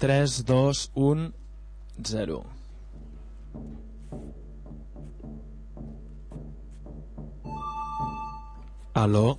3, 2, 1, 0. Aló.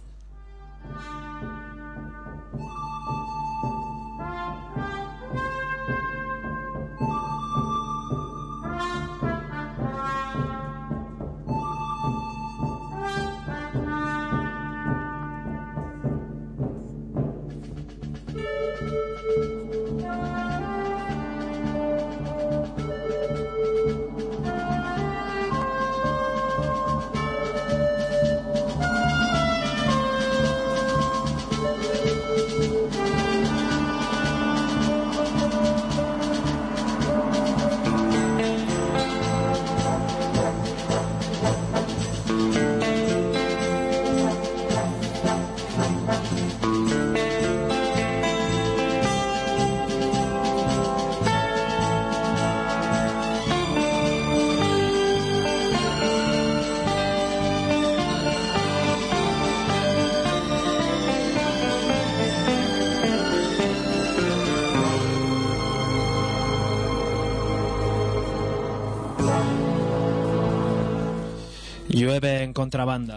Llueve en contrabanda.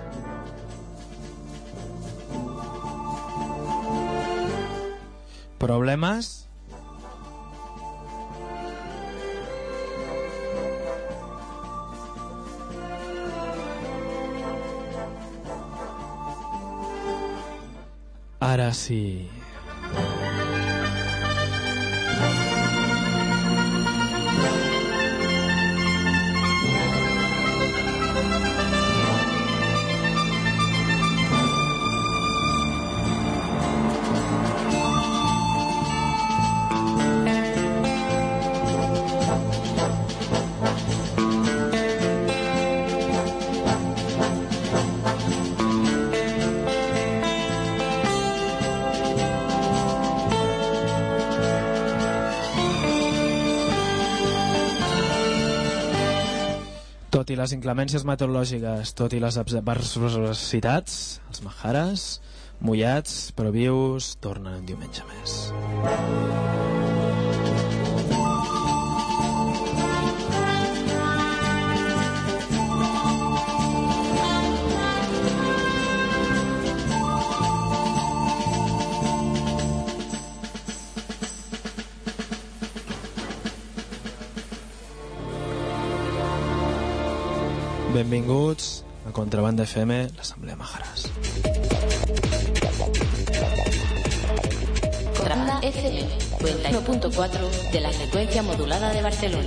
¿Problemas? Ahora sí. Tot i les inclemències meteorològiques, tot i les adversitats, els Maharas, mullats però vius, tornen un diumenge més. Benvinguts a Contrabanda FM, l'Assemblea Maharas. Contrabanda FM, 91.4 de la frecuencia modulada de Barcelona.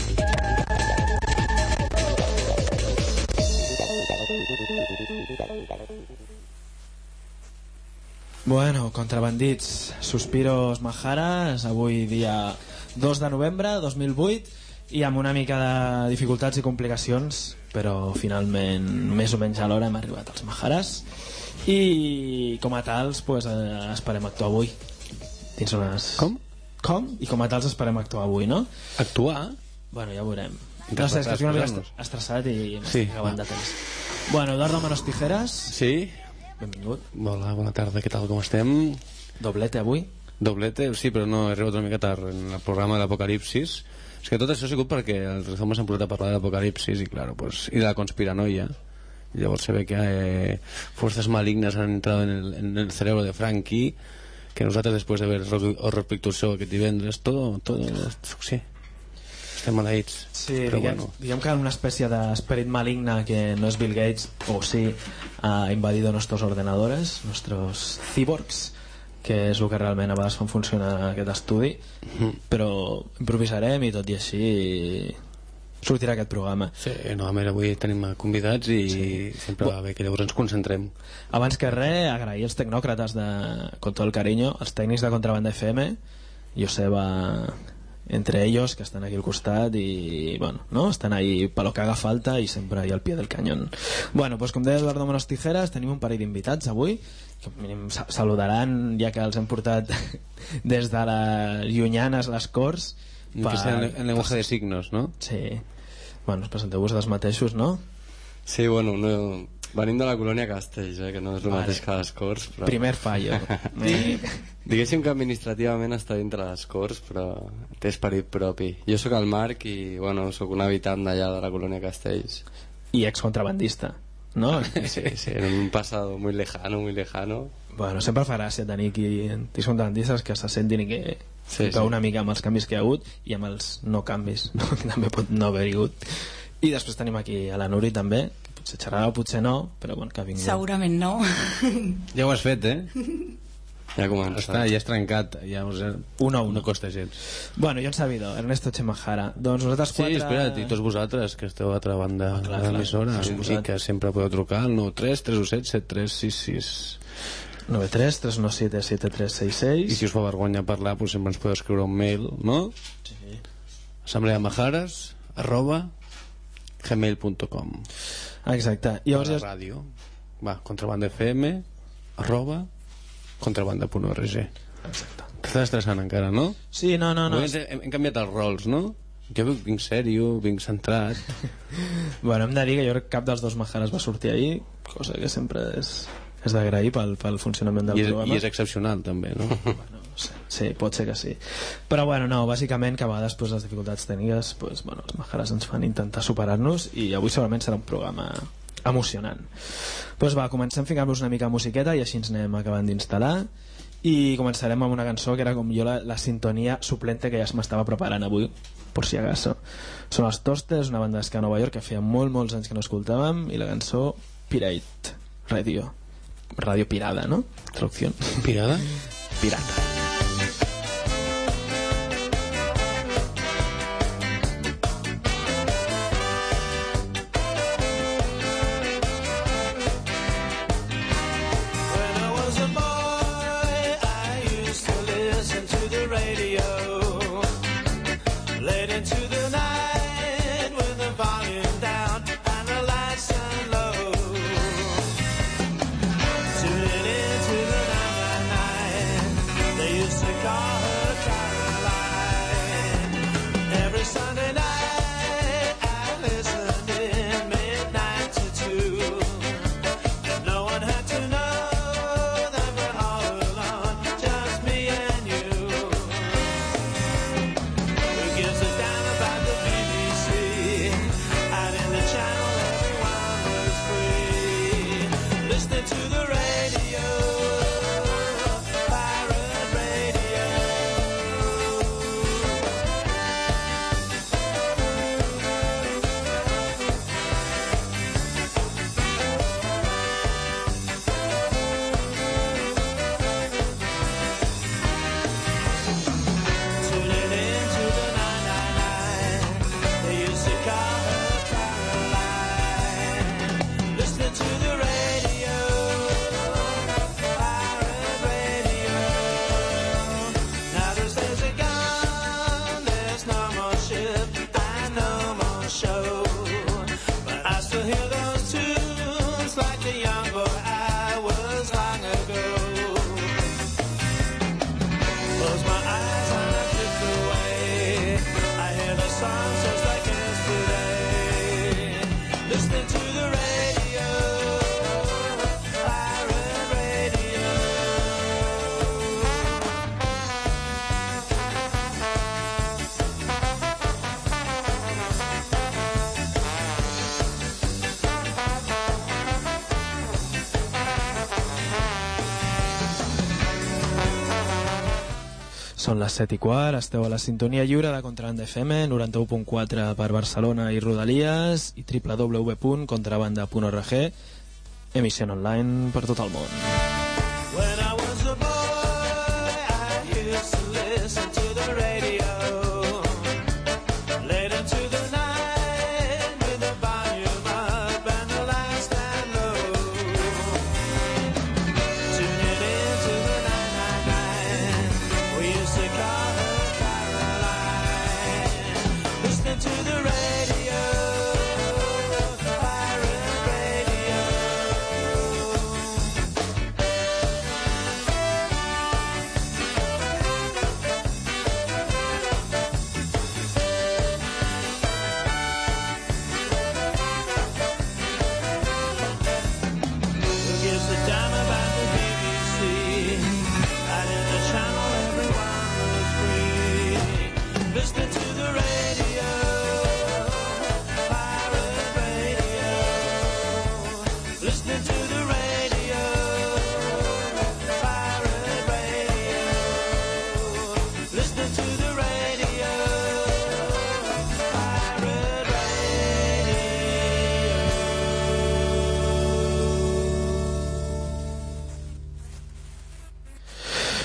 Bueno, contrabandits, Suspiros Maharas, avui dia 2 de novembre de 2008, i amb una mica de dificultats i complicacions, però finalment més o menys a l'hora hem arribat als Maharas i com a tals pues, esperem actuar avui dins unes... Com? I com a tals esperem actuar avui, no? Actuar? Bueno, ja ho veurem. No sé, és que estic una mica estressat i m'estic acabant de temps. Bueno, Eduardo Manos Tijeras. Sí. Benvingut. Hola, bona tarda, què tal, com estem? Doblete avui? Doblete, sí, però no, he arribat una mica tard en el programa de l'Apocalipsis. És que tot això ha sigut perquè els reformes s'han posat a parlar de l'Apocalipsis i, claro, pues, i de la conspiranoia. Y llavors se ve que fuerzas malignas han entrado en el cerebro de Frankie, que nosaltres després de ver Horror Picture Show aquest divendres, todo sí, estem maleïts. Sí, diguem que una espècie d'esperit maligne que no és Bill Gates, o sí, ha invadido nuestros ordenadores, nuestros cyborgs, que és el que realment a vegades fan funcionar aquest estudi, però improvisarem i tot i així sortirà aquest programa. Sí, no, a més avui tenim convidats i sempre va bé que llavors ens concentrem. Abans que res, agrair als tecnòcrates de Con todo el cariño, els tècnics de Contrabanda FM, Joseba entre ellos, que estan aquí al costat i, bueno, no? Estan ahí per lo que haga falta i sempre ahí al pie del cañón. Bueno, pues com deia Eduardo Manos Tijeras, tenim un parell d'invitats avui, que mínim saludaran, ja que els hem portat des de les llunyanes, les Corts. En lenguaje de signos, no? Sí. Bueno, us presenteu-vos dels mateixos, no? Sí, bueno, no, Venim de la colònia Castells, que no és el mateix que les Corts, però... Primer fallo. Diguéssim que administrativament està dintre les Corts, però té esperit propi. Jo sóc el Marc i, bueno, sóc un habitant d'allà de la colònia Castells. I excontrabandista, ¿no? Sí, en un pasado muy lejano, muy lejano. Bueno, sempre fa gràcia tenir aquí contrabandistes que se sentin i que Sí. una mica amb els canvis que hi ha hagut i amb els no canvis, no? Que també pot no haver-hi hagut. I després tenim aquí a la Nuri també, que potser xerrarà o potser no, però bueno, que vingui. Segurament no. Ja ho has fet, Ja comença. Està, ja has trencat, ja no costa gens. Bueno, i un servidor, Ernesto Chemajara. Doncs nosaltres Sí, quatre... espera't, i tots vosaltres que esteu a l'altra banda clar, de l'emissora clar. i que sempre podeu trucar al 93 317 7366 93 317 7366. i si us fa vergonya parlar doncs sempre ens podeu escriure un mail, no? Sí. assembleamajares@gmail.com. Exacte. I a llavors la ràdio contrabanda.fm@contrabanda.org. Exacte. T'estàs estressant encara, no? Sí, no. Avui hem canviat els rols, no? Jo vinc sèrio, vinc centrat. Bueno, hem de dir que jo crec que cap dels dos Majares va sortir ahir, cosa que sempre és d'agrair pel funcionament del programa. I és excepcional també, no? Bueno, no sé. Sí, pot ser que sí. Però bueno, no, bàsicament que a vegades pues, les dificultats tècniques pues, bueno, els Majares ens fan intentar superar-nos i avui segurament serà un programa emocionant. Pues va, comencem ficant-nos una mica de musiqueta i així ens anem acabant d'instal·lar i començarem amb una cançó que era com jo la sintonia suplente que ja m'estava preparant avui, por si acaso. Són els Toasters, una banda d'esca a Nova York que feia molts anys que no escoltàvem, i la cançó Pirate Radio. Radio pirada, ¿no? Traducción. Pirada? Pirata. Són les 7:15, esteu a la sintonia lliure de Contrabanda FM, 91.4 per Barcelona i Rodalies i www.contrabanda.org, emissió online per tot el món.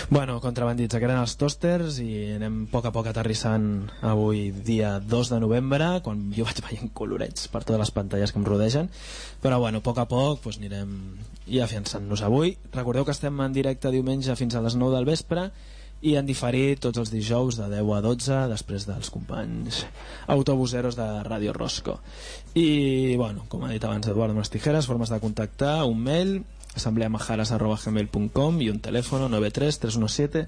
Bueno, contrabandits, que eren els tòsters i anem a poc aterrissant avui dia 2 de novembre, quan jo vaig veient colorets per totes les pantalles que em rodegen, però bueno, a poc doncs anirem ja afiançant-nos avui. Recordeu que estem en directe diumenge fins a les 9 del vespre i en diferit tots els dijous de 10 a 12 després dels companys autobuseros de Ràdio Rosco. I bueno, com ha dit abans Eduardo amb les tijeres, formes de contactar, un mail assembleamajares@gmail.com i un telèfon 93 317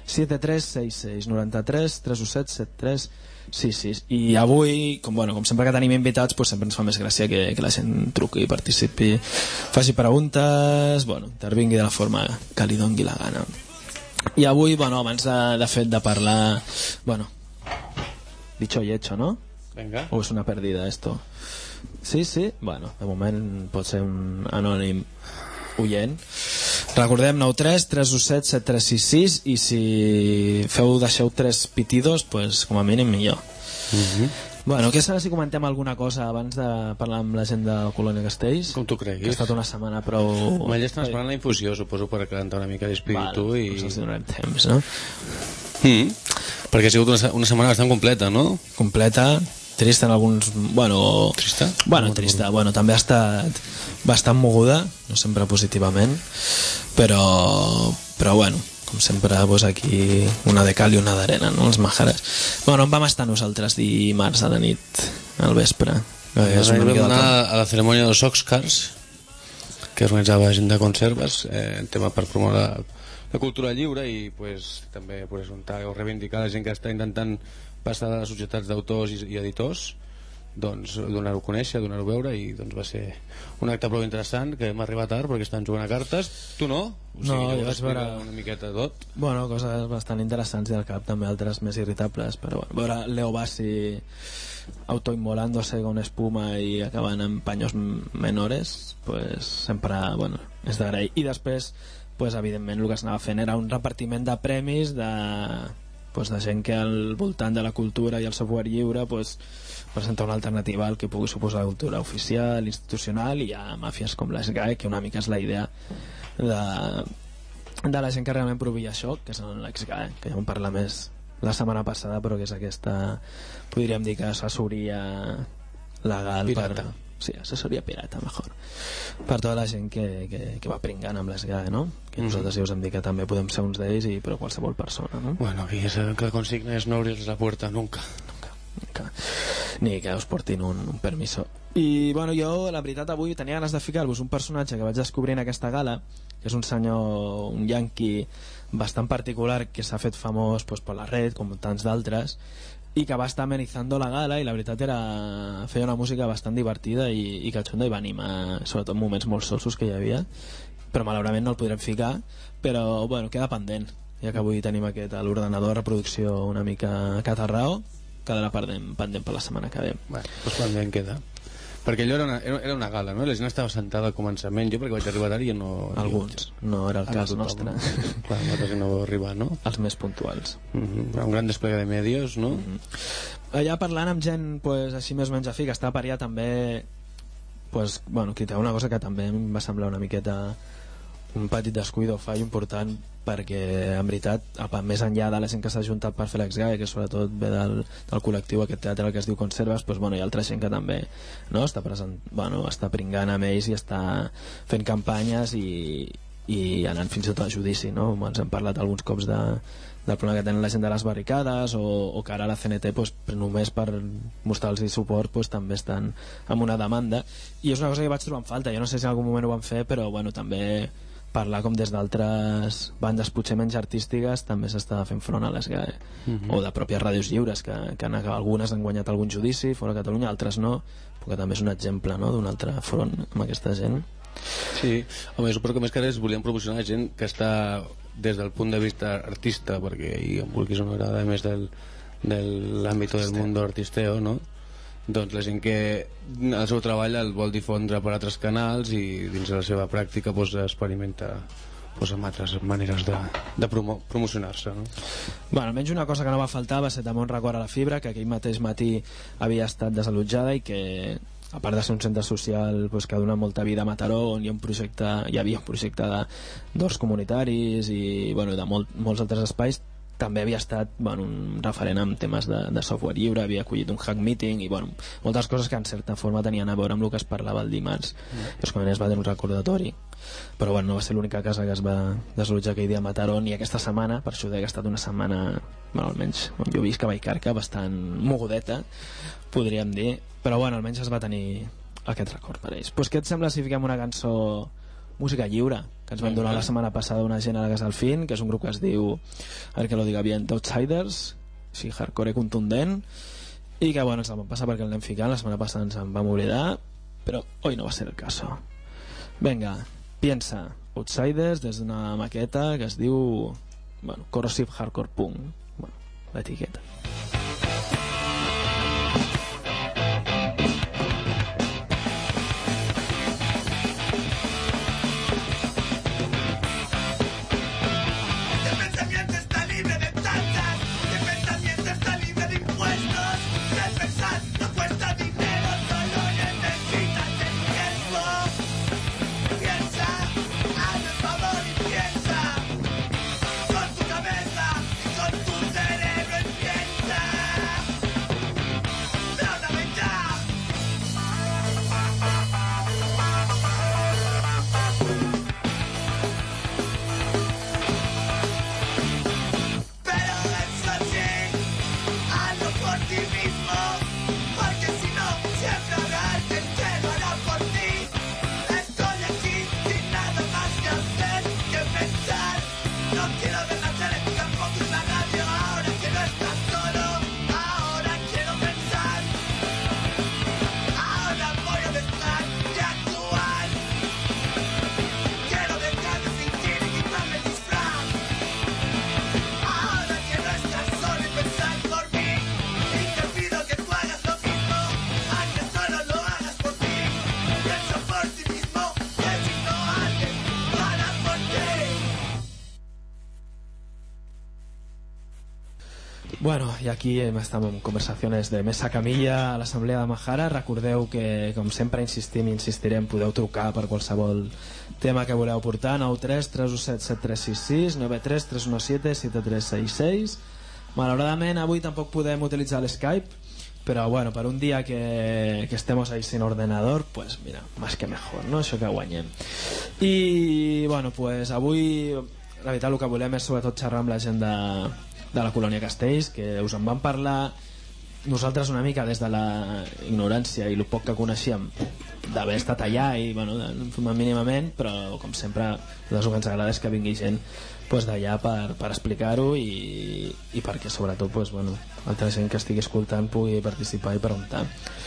7366 93 317 7366. I avui, com sempre que tenim invitats, sempre ens fa més gràcia que la gent truqui, participi, faci preguntes, intervingui de la forma que li dongui la gana. I avui, abans de fet de parlar, dicho y hecho, ¿no? Venga. O és una pèrdida esto? Sí, de moment pot ser un anònim oient. Recordem 93 317 7366 i si deixeu 3 pitidos, pues com a mínim millor. Què serà si comentem alguna cosa abans de parlar amb la gent de Colònia Castells? Com tu creguis. Que ha estat una setmana prou... Ja estan esperant la infusió, suposo, per calentar una mica d'espíritu i... Doncs els donarem temps, no? Perquè ha sigut una setmana bastant completa, no? Completa, trista en alguns... Trista? Trista. També ha estat bastant moguda, no sempre positivament, però com sempre, aquí una de cal i una d'arena, no? Els majares. On vam estar nosaltres dimarts a la nit, al vespre? Vam anar a la cerimònia dels Oscars, que organitzava gent de conserves, tema per promoure la cultura lliure i també ajuntar o reivindicar la gent que està intentant passar de les societats d'autors i editors, donar-ho a conèixer, donar-ho a veure, i va ser un acte prou interessant, que hem arribat tard perquè estan jugant a cartes. Tu no? No, jo vaig veure una miqueta tot. Coses bastant interessants i al cap també altres més irritables, però veure Leo Bassi autoinmolándose con espuma i acabant en paños menores, sempre és d'agrair. I després, evidentment, el que s'anava fent era un repartiment de premis de gent que al voltant de la cultura i el software lliure presenta una alternativa al que pugui suposar la cultura oficial, institucional, i hi ha màfies com l'ESGAE, que una mica és la idea de la gent que realment provia això, que és l'ESGAE, que ja vam parlar més la setmana passada, però que és aquesta, podríem dir que assessoria legal pirata. Sí, assessoria pirata, mejor, per tota la gent que va pringant amb l'ESGAE, no? Que nosaltres ja us hem dit que també podem ser uns d'ells, però qualsevol persona, no? Aquí que la consigna és no obrir la puerta nunca. Ni que us portin un permiso. I jo, la veritat, avui tenia ganes de ficar-vos un personatge que vaig descobrir en aquesta gala, que és un senyor, un yanqui bastant particular, que s'ha fet famós per la red, com tants d'altres, i que va estar amenitzando la gala, i la veritat feia una música bastant divertida i cachonda, i va animar sobretot moments molt solsos que hi havia, però malauradament no el podrem ficar, però queda pendent, ja que avui tenim a l'ordenador de reproducció una mica catarrao, quedarà pendent per la setmana que ve. Doncs pendent queda, perquè allò era una gala, no? La gent estava sentada al començament, jo perquè vaig arribar tard i no... Alguns, no era el cas nostre. Clar, nosaltres no vau arribar, no? Els més puntuals. Un gran desplega de medios, no? Allà parlant amb gent així més o menys afí, que està per allà també, que té una cosa que també em va semblar una miqueta un petit descuido, fall important, perquè en veritat, més enllà de la gent que s'ha juntat per fer l'ESGAE, que sobretot ve del col·lectiu aquest teatre que es diu Conserves, hi ha altra gent que també està pringant amb ells i està fent campanyes i anant fins i tot a judici, no? Ens hem parlat alguns cops del problema que tenen la gent de les barricades, o que ara la CNT només per mostrar-los suport també estan amb una demanda, i és una cosa que vaig trobar en falta. Jo no sé si en algun moment ho van fer, però també parlar com des d'altres bandes potser menys artístiques també s'està fent front a l'ESGAE, o de pròpies ràdios lliures que algunes han guanyat algun judici fora de Catalunya, altres no, però que també és un exemple, no?, d'un altre front amb aquesta gent. Sí, home, suposo que més que res volíem promocionar gent que està des del punt de vista artista, perquè em vulguis o no agrada més de l'àmbit del món artisteo, no? Doncs la gent que el seu treball el vol difondre per altres canals i dins de la seva pràctica experimenta amb altres maneres de promocionar-se, no? Almenys una cosa que no va faltar va ser també un record a la Fibra, que aquell mateix matí havia estat desallotjada i que a part de ser un centre social pues, que dona molta vida a Mataró, on hi havia un projecte d'horts comunitaris i bueno, de molts altres espais, també havia estat un referent en temes de software lliure, havia acollit un hack meeting i moltes coses que en certa forma tenien a veure amb el que es parlava el dimarts. Llavors quan es va tenir un recordatori, però no va ser l'única casa que es va desallotjar aquell dia a Mataró, i aquesta setmana, per això deia que ha estat una setmana, almenys on jo visc a Vallcarca, bastant mogudeta, podríem dir, però almenys es va tenir aquest record per ells. Què et sembla si fiquem una cançó música lliure que ens van donar la setmana passada una gent a la Casa del Fin, que és un grup que es diu, a ver que lo diga bien, Outsiders, sí, hardcore contundent, i que ens la vam passar perquè el anem ficant, la setmana passada ens en vam oblidar, però hoy no va ser el caso. Venga, piensa, Outsiders, des d'una maqueta que es diu Corrosive Hardcore Punk, l'etiqueta. Bueno, i aquí estem en conversacions de Mesa Camilla a l'Assemblea de Majara. Recordeu que, com sempre insistim i insistirem, podeu trucar per qualsevol tema que voleu portar, 93 317 7366, 93 317 7366. Malauradament avui tampoc podem utilitzar l'Skype, però bueno, per un dia que estemos ahí sin ordenador, pues mira, más que mejor, no? Això que guanyem. I bueno, pues avui la veritat el que volem és sobretot xerrar amb la gent de la colònia Castells, que us en vam parlar nosaltres una mica des de la ignorància i el poc que coneixíem d'haver estat allà i mínimament, però com sempre el que ens agrada és que vingui gent d'allà per explicar-ho i perquè sobretot altra gent que estigui escoltant pugui participar i preguntar.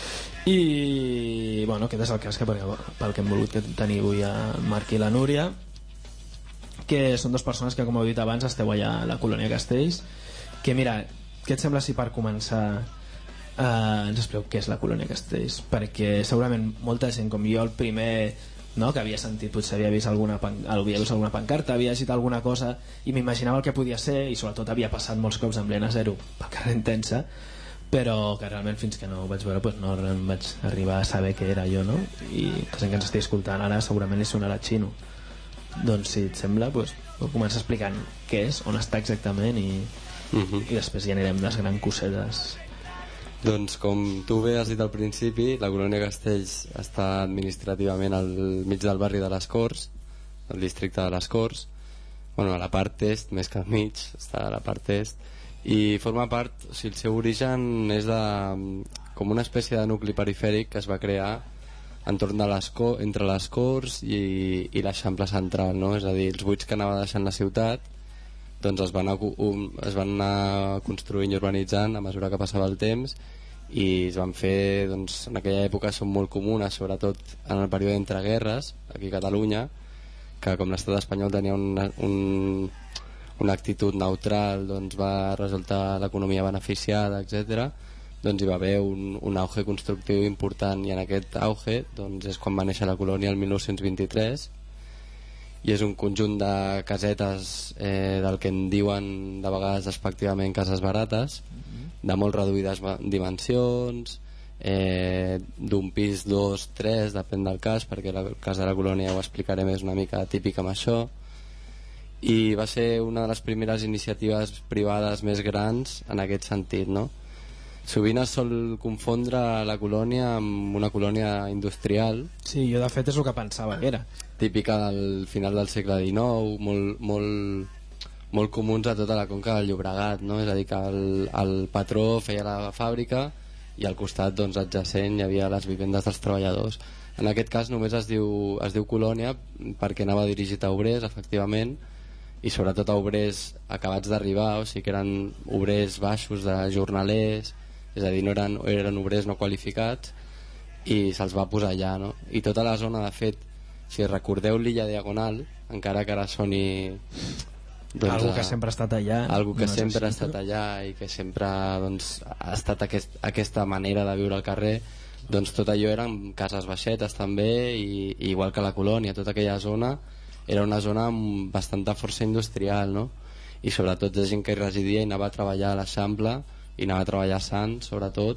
I aquest és el cas pel que hem volgut tenir avui el Marc i la Núria, que són dues persones que, com heu dit abans, esteu allà a la colònia Castells, que mira, què et sembla si per començar ens expliqueu què és la colònia Castells? Perquè segurament molta gent com jo, el primer que havia sentit, potser havia vist alguna pancarta, havia llegit alguna cosa i m'imaginava el que podia ser, i sobretot havia passat molts cops en plena zero pel carrer Intensa, però que realment fins que no ho vaig veure no vaig arribar a saber què era jo, no? I la gent que ens estigui escoltant ara segurament li sonarà xino. Doncs si et sembla començar explicant què és, on està exactament i després ja anirem desgranant cosetes. Doncs com tu bé has dit al principi, la colònia Castells està administrativament al mig del barri de les Corts, al districte de les Corts, a la part est, més que al mig, està a la part est, i forma part, el seu origen és com una espècie de nucli perifèric que es va crear entorn de entre les Corts i l'Eixample Central, no? És a dir, els buits que anava deixant la ciutat doncs es van anar construint i urbanitzant a mesura que passava el temps, i es van fer, doncs, en aquella època són molt comunes, sobretot en el període entre guerres aquí a Catalunya, que com l'estat espanyol tenia una actitud neutral, doncs va resultar l'economia beneficiada, etc. Doncs hi va haver un auge constructiu important, i en aquest auge doncs, és quan va néixer la colònia el 1923, i és un conjunt de casetes del que en diuen de vegades despectivament cases barates, de molt reduïdes dimensions, d'un pis, 2, 3, depèn del cas, perquè el cas de la colònia ho explicaré més, una mica típic amb això, i va ser una de les primeres iniciatives privades més grans en aquest sentit, no? Sovint es sol confondre la colònia amb una colònia industrial. Sí, jo de fet és el que pensava que era. Típica del final del segle XIX, molt comuns a tota la conca del Llobregat, no? És a dir, que el patró feia la fàbrica i al costat, doncs, adjacent hi havia les vivendes dels treballadors. En aquest cas només es diu colònia perquè anava dirigit a obrers, efectivament, i sobretot a obrers acabats d'arribar, o sigui que eren obrers baixos de jornalers, és a dir, no eren obrers no qualificats, i se'ls va posar allà, no? I tota la zona, de fet, si recordeu l'illa Diagonal, encara que ara soni doncs, algú que sempre ha estat allà, algú que sempre ha estat allà i que sempre doncs, ha estat aquesta manera de viure al carrer, doncs tot allò eren cases baixetes també, i igual que la colònia, tota aquella zona era una zona amb bastanta força industrial, no? I sobretot de gent que hi residia i anava a treballar a l'Eixample i anava a treballar a Sants, sobretot,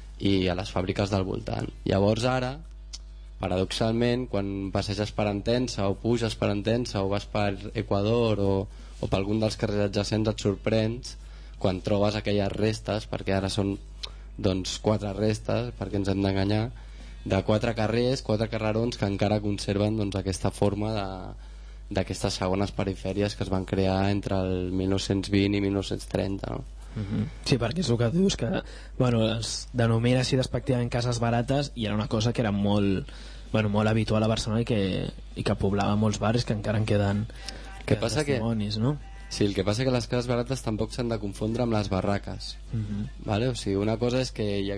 i a les fàbriques del voltant. Llavors ara, paradoxalment, quan passeges per Entença o puges per Entença o vas per Equador o per algun dels carrers adjacents, et sorprens quan trobes aquelles restes, perquè ara són doncs 4 restes, perquè ens hem d'enganyar, de 4 carrers, 4 carrerons que encara conserven doncs, aquesta forma d'aquestes segones perifèries que es van crear entre el 1920 i 1930, no? Sí, perquè és el que dius, que bueno, es denomina així despectivament cases barates, i era una cosa que era molt habitual a Barcelona i que poblava molts barris que encara en queden testimonis, no? Sí, el que passa que les cases barates tampoc s'han de confondre amb les barraques, vale? O sigui, una cosa és que hi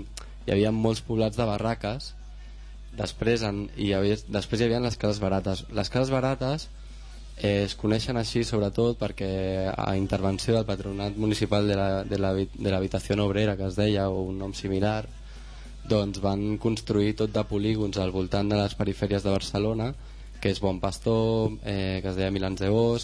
havia molts poblats de barraques, després hi havia les cases barates. Les cases barates es coneixen així sobretot perquè a intervenció del Patronat Municipal de l'Habitació Obrera, que es deia, o un nom similar, doncs van construir tot de polígons al voltant de les perifèries de Barcelona, que és Bon Pastor, que es deia Milans de Bosch,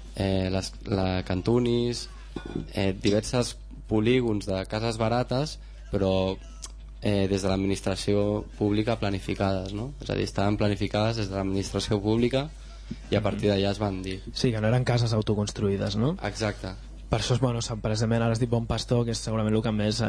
la Cantunis, diversos polígons de cases barates, però des de l'administració pública planificades, no? És a dir, estaven planificades des de l'administració pública i a partir d'allà es van dir. Sí, que no eren cases autoconstruïdes, no? Exacte. Per això, precisament ara has dit Bon Pastor, que és segurament el que més...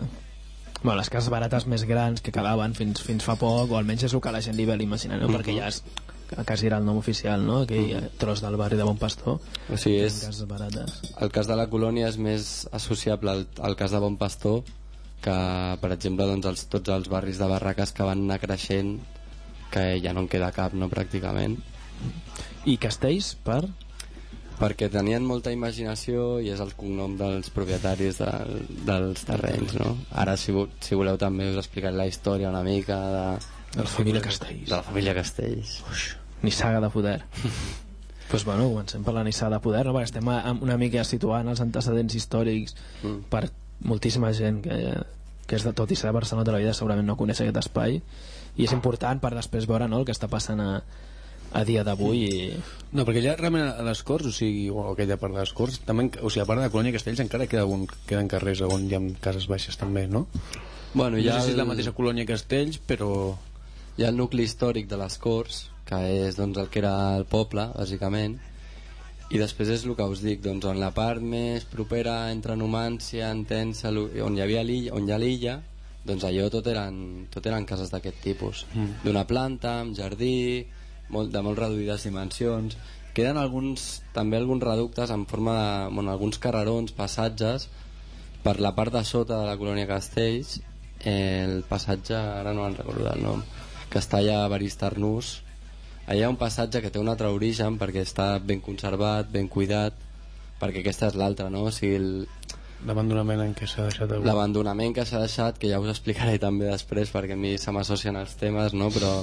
les cases barates més grans que quedaven fins fa poc, o almenys és el que la gent li ve imaginar, no? Perquè ja és quasi era el nom oficial, no? Aquell tros del barri de Bon Pastor. O sigui, cases barates. El cas de la colònia és més associable al cas de Bon Pastor que, per exemple, doncs, tots els barris de barraques que van anar creixent, que ja no en queda cap, no, pràcticament. I castells perquè tenien molta imaginació i és el cognom dels propietaris dels terrenys, no? Ara si voleu també us explicaré la història una mica de la família Castells. De la família Castells. Nissaga de poder. Pues bueno, comencem per la nissaga de poder, no? Perquè estem una mica situant els antecedents històrics per moltíssima gent que és de tot i ser de Barcelona tota la vida segurament no coneix aquest espai, i és important per després veure, no, el que està passant a dia d'avui No, perquè allà realment a les Corts, o sigui, o aquella part de les Corts també, o sigui, a part de la colònia Castells encara queden carrers on hi ha cases baixes també, no? Bueno, no sé si és la mateixa colònia Castells, però hi ha el nucli històric de les Corts, que és doncs, el que era el poble, bàsicament, i després és el que us dic, doncs, on la part més propera entre Numància, Entença, on hi ha l'illa, doncs allò tot eren cases d'aquest tipus, d'una planta, amb jardí, de molt reduïdes dimensions. Queden també alguns reductes en forma de alguns carrerons, passatges per la part de sota de la colònia Castells, el passatge, ara no me'n recordo el nom, que està allà a Baristarnús. Allà hi ha un passatge que té un altre origen perquè està ben conservat, ben cuidat, perquè aquesta és l'altra, no? O sigui, l'abandonament en què s'ha deixat l'abandonament que s'ha deixat, que ja us explicaré també després perquè a mi se m'associen els temes, no? Però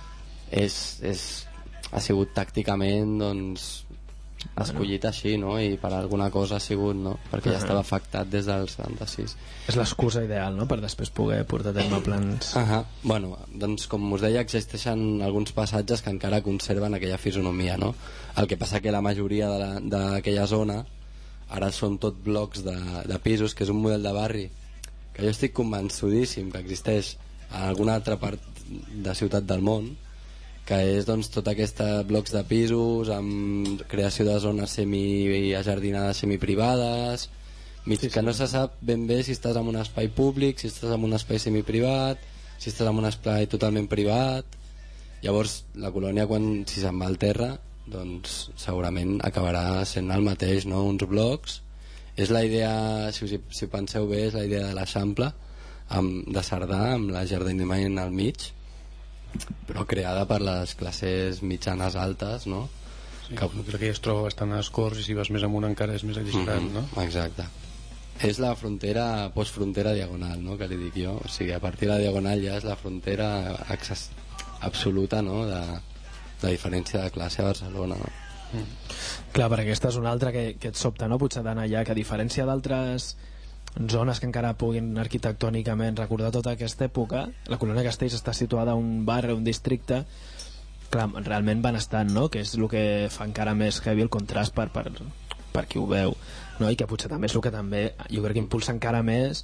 ha sigut tàcticament doncs escollit així, no? I per alguna cosa ha sigut, no? Perquè ja estava afectat des del 76. És l'excusa ideal, no? Per després poder portar a terme plans. Bueno, doncs com us deia, existeixen alguns passatges que encara conserven aquella fisonomia, no? El que passa que la majoria d'aquella zona ara són tot blocs de pisos, que és un model de barri que jo estic convençudíssim que existeix en alguna altra part de ciutat del món, que és doncs tot aquests blocs de pisos amb creació de zones semi-ajardinades, semiprivades, que no se sap ben bé si estàs en un espai públic, si estàs en un espai semiprivat, si estàs en un espai totalment privat. Llavors la colònia, si se'n va al terra, doncs segurament acabarà sent el mateix, no? Uns blocs. És la idea, si penseu bé, és la idea de l'Eixample de Cerdà, amb l'ajardinament al mig, però creada per les classes mitjanes altes, no? Sí, crec que ja es troba bastant a les Corts, i si vas més amunt encara és més exagerat, no? Exacte. És la frontera, postfrontera diagonal, no? Que li dic jo. O sigui, a partir de la diagonal ja és la frontera absoluta, no? De la diferència de classe a Barcelona, no? Clar, perquè aquesta és una altra que et sobta, no? Potser d'anar allà, que a diferència d'altres zones que encara puguin arquitectònicament recordar tota aquesta època, la colònia Castells està situada a un barri, un districte clar, realment benestant, no? Que és el que fa encara més heavy el contrast per qui ho veu, no? I que potser també és el que també jo crec que impulsa encara més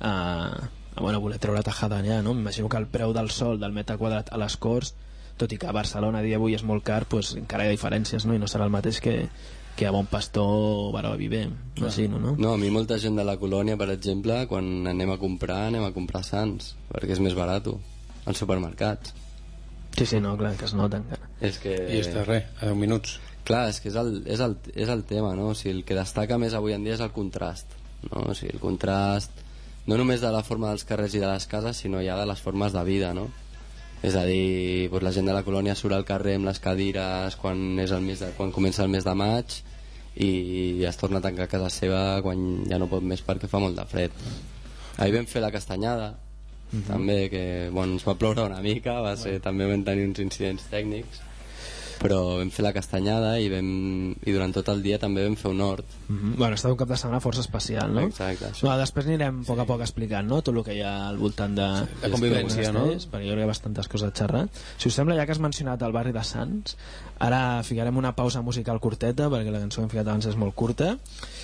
a voler treure tajada allà, no? M'imagino que el preu del sol del metre quadrat a les Corts, tot i que a Barcelona a dia d'avui és molt car, pues encara hi ha diferències, no? I no serà el mateix que a Bon Pastor o Baró Viver, imagino, no? No, a mi molta gent de la colònia, per exemple, quan anem a comprar Sants, perquè és més barat als supermercats. Sí, no, clar, que es nota encara. És que... I està res, a 10 minuts. Clar, és que és el tema, no? O sigui, el que destaca més avui en dia és el contrast, no? O sigui, el contrast no només de la forma dels carrers i de les cases, sinó ja de les formes de vida, no? És a dir, doncs la gent de la colònia surt al carrer amb les cadires quan comença el mes de maig i es torna a tancar a casa seva quan ja no pot més perquè fa molt de fred. Ahir vam fer la castanyada, també, que ens va ploure una mica, també vam tenir uns incidents tècnics, però vam fer la castanyada i durant tot el dia també vam fer un hort. Bueno, ha estat un cap de setmana força especial, no? Exacte. Després anirem a poc a poc explicant, no? Tot el que hi ha al voltant de la convivència, no? Perquè jo crec que hi ha bastantes coses a xerrar. Si us sembla, ja que has mencionat el barri de Sants, ara ficarem una pausa musical curteta, perquè la cançó que hem ficat abans és molt curta,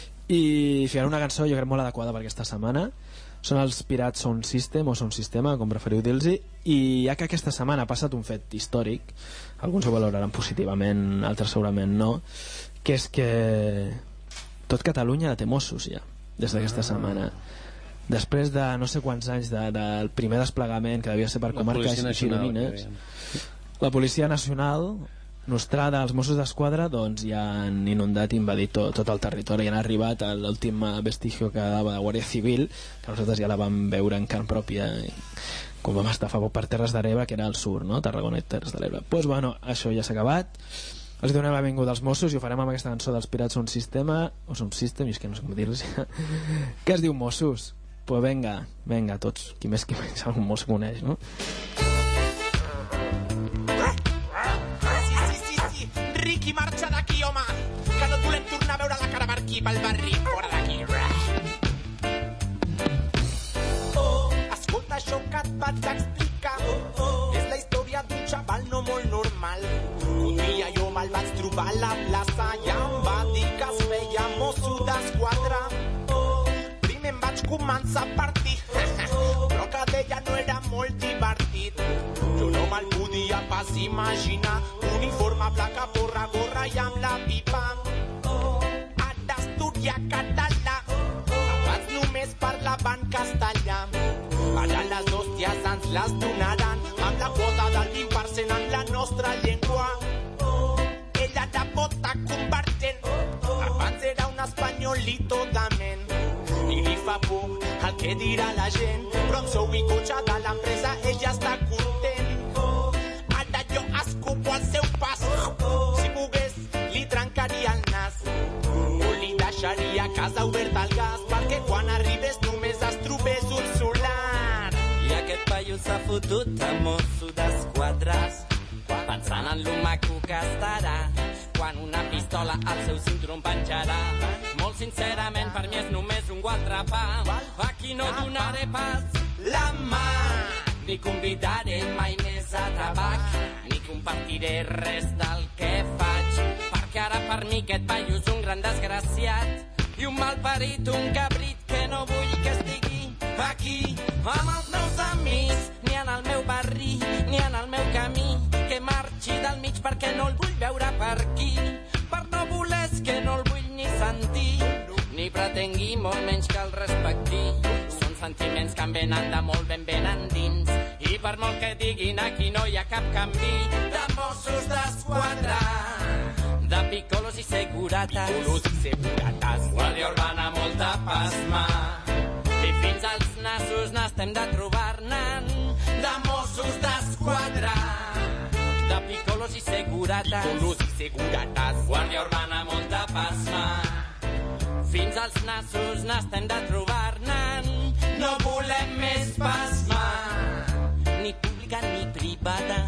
i ficarem una cançó jo crec molt adequada per aquesta setmana. Són els Pirats Sound System, o Sound Sistema, com preferiu dir-los, i ja que aquesta setmana ha passat un fet històric, alguns ho valoraran positivament, altres segurament no, que és que tot Catalunya té Mossos ja, des d'aquesta setmana. Després de no sé quants anys del primer desplegament, que devia ser per comarques i gironines, la Policia Nacional Nostrada, els Mossos d'Esquadra, doncs ja han inundat i invadit tot el territori i han arribat a l'últim vestigio que quedava de Guàrdia Civil, que nosaltres ja la vam veure en carn pròpia quan vam estar fa poc per Terres de l'Ebre, que era al sur, no? Tarragona i Terres de l'Ebre. Doncs bueno, això ja s'ha acabat, els donem la benvinguda als Mossos i ho farem amb aquesta cançó dels Pirats Sound Sistema, o Sound System, i és que no sé com dir-los que es diu Mossos. Pues venga, tots, qui més algun mosso coneix, no? Riqui, marxa d'aquí, home, que no et volem tornar a veure la cara per aquí, pel barri, fora d'aquí. Escolta això que et vaig explicar, és la història d'un xaval no molt normal. Un dia jo me'l vaig trobar a la plaça i em va dir que es feia mosso d'esquadra. Primer em vaig començar a partir, però que deia no era molt divertit. Jo no me'l podia pas imaginar, uniforme, placa, porra, gorra i amb la pipa. Ha d'estudiar català, abans només parlaven castellà. Ara les hòsties ens les donaran, amb la quota del 20% en la nostra llengua. Ella de vota convergent, abans era un espanyolito de ment. I li fa por el que dirà la gent, però amb sou i cotxe de l'empresa ell ja està content. Ara jo escupo al seu pas, si pogués li trencaria el nas o li deixaria a casa obert el gas perquè quan arribés només es trobés un solar. I aquest paio s'ha fotut a mosso d'esquadres, pensant en lo maco que estarà quan una pistola al seu cinturó penjarà. Molt sincerament per mi és només un gualtrapà. Aquí no donaré pas la mà, ni convidaré mai més a tabac, ni compartiré res del que faig, perquè ara per mi aquest paio és un gran desgraciat i un malparit, un cabrit que no vull que estigui aquí, amb els meus amics, ni en el meu barri, ni en el meu camí, que marxi del mig perquè no el vull veure per aquí, per no voler que no el vull ni sentir, ni pretengui molt menys que el respecti. Són sentiments que em venen de molt ben endins, i per molt que diguin aquí no hi ha cap canvi. De Mossos d'Esquadra, de picolos i segurates, guàrdia urbana molta pasma, i fins als nassos n'estem de trobar-ne'n. De Mossos d'Esquadra, de picolos i segurates, guàrdia urbana molta pasma, fins als nassos n'estem de trobar-ne'n. No volem més pasma, ni pública ni privada.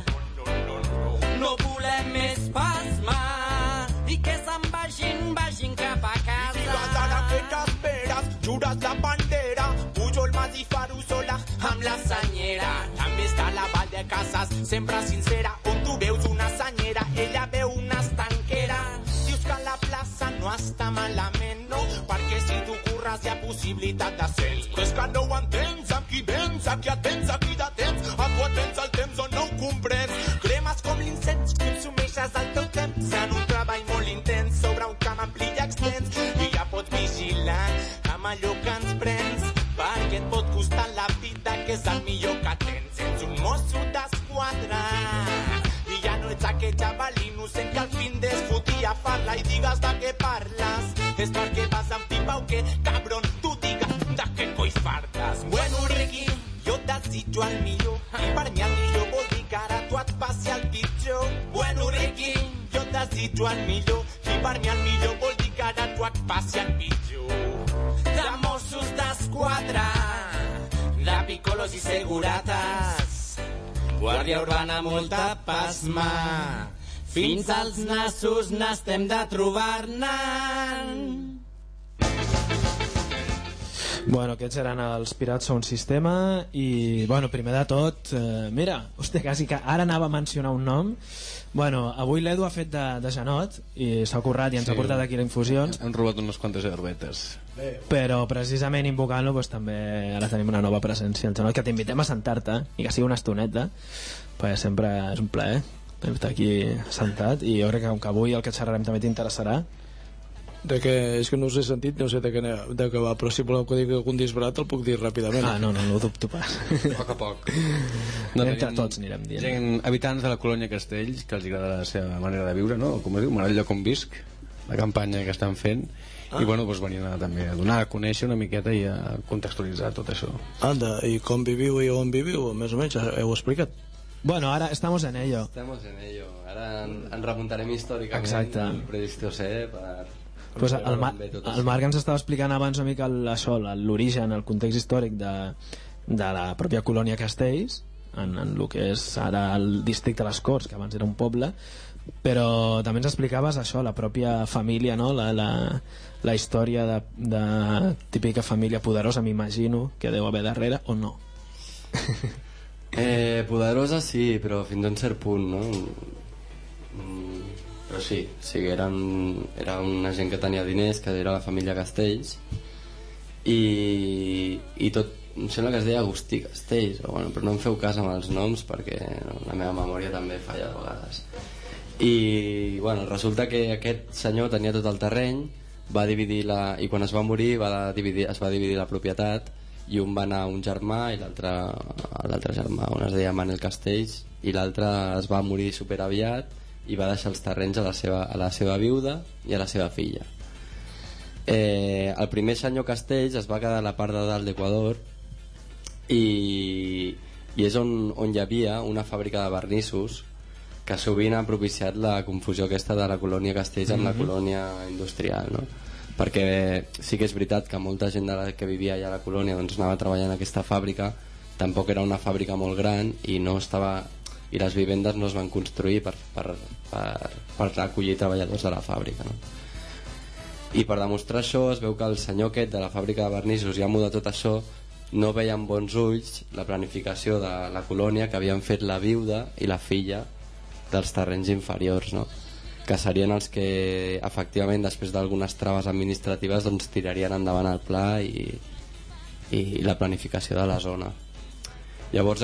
No volem més pasma, i que se'n vagin cap a casa. Si vas a la que t'esperes, jures la bandera, Pujol, Mas i Farusola amb la senyera. També està la Vall de Casas, sempre sincera, on tu veus una senyera, ella veu una estanquera. Dius que la plaça no està malament, no? Perquè si tu curres hi ha possibilitat d'ascens. Però és que no ho entens, amb qui vens, a qui atens, a qui detens, a tu atens el temps o no ho comprens. Cremes com l'incens, consumeixes el teu temps en un treball molt intens sobre un camp ampli i extens, i ja pots vigilar amb allò que ens prens, perquè et pot costar la vida, que és el millor que tens. Ets un mosso d'esquadra i ja no ets aquell xaval innocent que al fin desfotia. Parla i digues de què parles, és perquè vas amb tipa o què, cabron, tu digues de què coi fartes. Bueno, Ricky, jo desitjo el millor, i per mi el millor vol dir que ara tu et passi el pitjor. Bueno, Ricky, jo desitjo el millor, i per mi el millor vol dir que ara tu et passi el pitjor. De Mossos d'Esquadra, de picolos i segurates, guàrdia urbana molta pasma, fins als nassos n'estem de trobar-ne'n. Bueno, aquests eren els Pirats Sound Sistema i, bueno, primer de tot, mira, hòstia, quasi que ara anava a mencionar un nom. Bueno, avui l'Edu ha fet de genot i s'ha currat i ens ha portat aquí l'infusions. Hem robat unes quantes herbetes. Però precisament invocant-lo doncs, també ara tenim una nova presència, el genot, que t'invitem a sentar-te i que sigui una estoneta, perquè sempre és un plaer estar aquí sentat, i jo crec que com que avui el que xerrarem també t'interessarà. De que, és que no us he sentit, no sé de què va, però si voleu que digui algun disbarat el puc dir ràpidament. No ho dubto pas. A poc a poc. Entre tots anirem dient. Gent, habitants de la colònia Castells, que els agrada la seva manera de viure, no? Com es diu, M'agrada el lloc on visc, la campanya que estan fent, i bueno, doncs venien també a donar a conèixer una miqueta i a contextualitzar tot això. Anda, i com viviu i on viviu, més o menys, heu explicat? Bueno, ahora estamos en ello. Estamos en ello. Ara en remuntarem històricament. Exacte. El Predistocè per... Pues el Marc ens estava explicant abans una mica l'origen, el context històric de la pròpia colònia Castells, en el que és ara el districte de les Corts, que abans era un poble, però també ens explicaves això, la pròpia família, no? La història de típica família poderosa, m'imagino, que deu haver darrere, o no? Poderosa sí, però fins a un cert punt, no? Però sí, era una gent que tenia diners, que era la família Castells, i tot, em sembla que es deia Agustí Castells, bueno, però no em feu cas amb els noms perquè la meva memòria també falla a vegades. I bueno, resulta que aquest senyor tenia tot el terreny, va dividir i quan es va morir es va dividir la propietat, i un va anar a un germà i l'altre germà, un es deia Manel Castells, i l'altre es va morir superaviat i va deixar els terrenys a la seva viuda i a la seva filla. El primer senyor Castells es va quedar a la part de dalt d'Equador i és on hi havia una fàbrica de vernissos que sovint ha propiciat la confusió aquesta de la colònia Castells amb la colònia industrial, no? Perquè sí que és veritat que molta gent que vivia allà a la colònia doncs anava treballant en aquesta fàbrica, tampoc era una fàbrica molt gran i les vivendes no es van construir per acollir treballadors de la fàbrica, no? I per demostrar això es veu que el senyor aquest de la fàbrica de vernissos i amo de tot això no veia amb bons ulls la planificació de la colònia que havien fet la viuda i la filla dels terrenys inferiors, no? Que serien els que efectivament després d'algunes traves administratives doncs tirarien endavant el pla i i la planificació de la zona. Llavors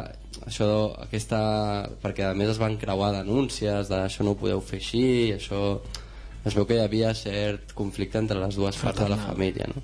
perquè a més es van creuar denúncies d'això no ho podeu fer així, això es veu que hi havia cert conflicte entre les dues parts de la família, no?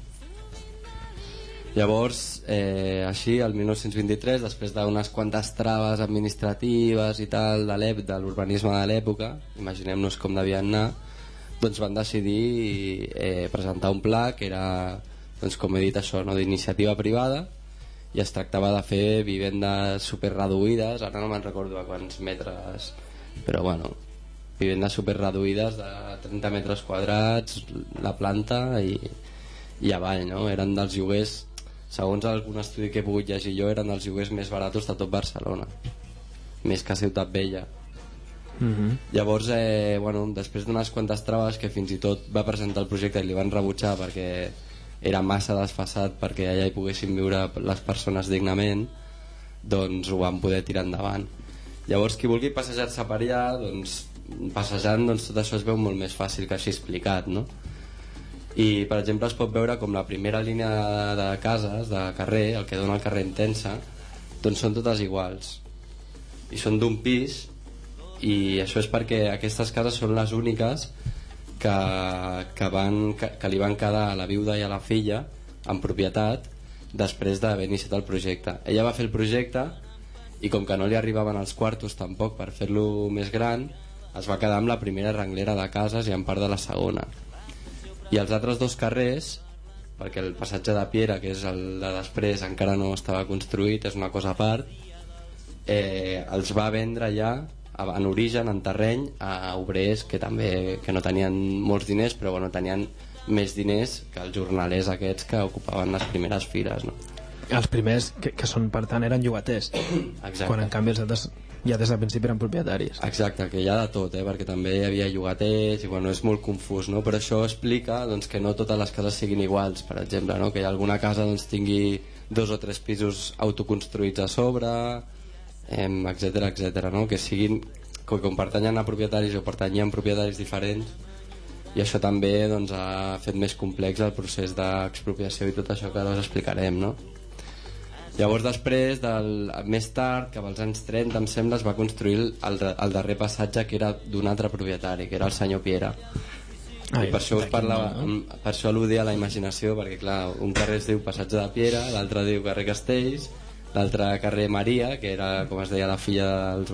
Llavors així el 1923, després d'unes quantes traves administratives i tal de l'urbanisme de l'època, imaginem-nos com devien anar, doncs van decidir presentar un pla que era, doncs, com he dit això, no, d'iniciativa privada, i es tractava de fer vivendes superreduïdes, ara no me'n recordo a quants metres, però bueno, vivendes superreduïdes de 30 metres quadrats la planta i avall, no? Eren dels lloguers, segons algun estudi que he pogut llegir jo, eren dels lloguers més baratos de tot Barcelona, més que Ciutat Vella. Llavors després d'unes quantes traves, que fins i tot va presentar el projecte i li van rebutjar perquè era massa desfasat perquè allà hi poguessin viure les persones dignament, doncs ho van poder tirar endavant. Llavors qui vulgui passejar-se per allà, doncs passejant, doncs tot això es veu molt més fàcil que així explicat, no? I per exemple es pot veure com la primera línia de cases de carrer, el que dona al carrer Intensa, doncs són totes iguals i són d'un pis, i això és perquè aquestes cases són les úniques que li van quedar a la viuda i a la filla en propietat després d'haver iniciat el projecte. Ella va fer el projecte i com que no li arribaven els quartos tampoc per fer-lo més gran, es va quedar amb la primera renglera de cases i en part de la segona. I els altres dos carrers, perquè el passatge de Piera, que és el de després, encara no estava construït, és una cosa a part, els va vendre ja en origen, en terreny, a obrers que també no tenien molts diners, però bueno, tenien més diners que els jornalers aquests que ocupaven les primeres files, no? Els primers que són, per tant, eren llogaters. Exacte. Quan en canvi els altres ja des del principi eren propietaris. Exacte, que hi ha de tot, perquè també hi havia llogaters i bueno, és molt confús, no? Però això explica doncs, que no totes les cases siguin iguals, per exemple, no? Que alguna casa doncs, tingui 2 o 3 pisos autoconstruïts a sobre, etc, no? Que siguin, que pertanyen a propietaris o pertanyien a propietaris diferents, i això també doncs, ha fet més complex el procés d'expropiació i tot això que ara us explicarem, no? Llavors després, més tard, cap als anys 30 em sembla, es va construir el darrer passatge, que era d'un altre propietari, que era el senyor Piera. I per això us parlava, per això al·ludia a la imaginació, perquè clar, un carrer es diu Passatge de Piera, l'altre diu carrer Castells, l'altre carrer Maria, que era, com es deia, la filla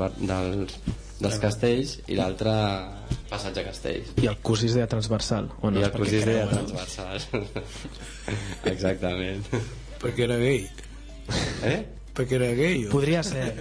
dels Castells, i l'altre Passatge Castells. I el cosí es deia Transversal. O no? I el cosí es deia Transversal. Exactament. Perquè era gay. Perquè era gay. Podria ser.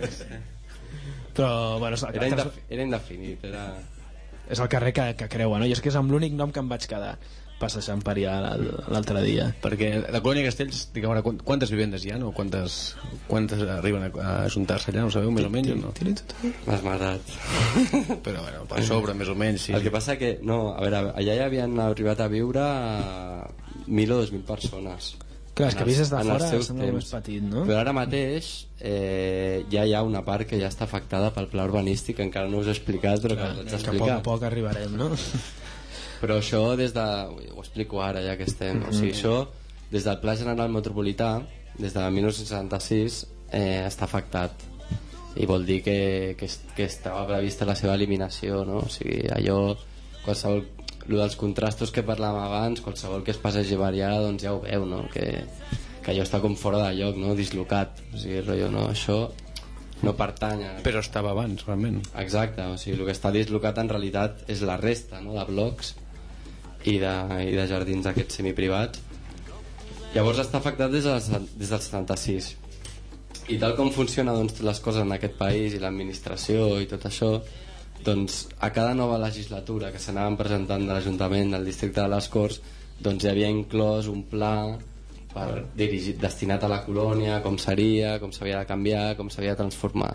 Però, bueno, era indefinit, és el carrer que creua, no? I és que és amb l'únic nom que em vaig quedar passejant per allà l'altre dia. Perquè la colònia Castells, diguem, quantes vivendes hi ha, no? Quantes arriben a ajuntar-se allà, no sabeu, més o menys, no? M'has matat. Però bueno, per sobre, més o menys, sí. El que passa que, no, a veure, allà ja havien arribat a viure 1.000 o 2.000 persones. Clar, és que vist des de fora sembla més petit, no? Però ara mateix ja hi ha una part que ja està afectada pel pla urbanístic, encara no us he explicat, però que us que a poc arribarem, no? Però això ho explico ara ja que estem, o sigui, això des del Pla General Metropolità, des de 1976, està afectat, i vol dir que estava prevista la seva eliminació, no? O sigui, allò, qualsevol, lo dels contrastos que parlàvem abans, qualsevol que es passegi per allà, doncs ja ho veu, no? Que allò està com fora de lloc, no? Dislocat, o sigui, rotllo, no? Això no pertany a... Però estava abans, realment. Exacte, o sigui, el que està dislocat en realitat és la resta, no? De blocs i de jardins aquests semiprivats. Llavors està afectat des del 76, i tal com funciona doncs, les coses en aquest país i l'administració i tot això, doncs a cada nova legislatura que s'anaven presentant de l'Ajuntament del districte de les Corts, doncs hi havia inclòs un pla destinat a la colònia, com seria, com s'havia de canviar, com s'havia de transformar.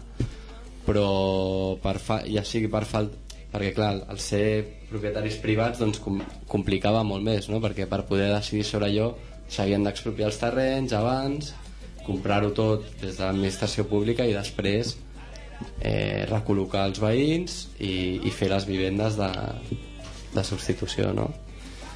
Però ja sigui perquè clar, al ser propietaris privats doncs complicava molt més, no? Perquè per poder decidir sobre allò s'havien d'expropiar els terrenys abans, comprar-ho tot des de l'administració pública i després recol·locar els veïns i fer les vivendes de substitució, no?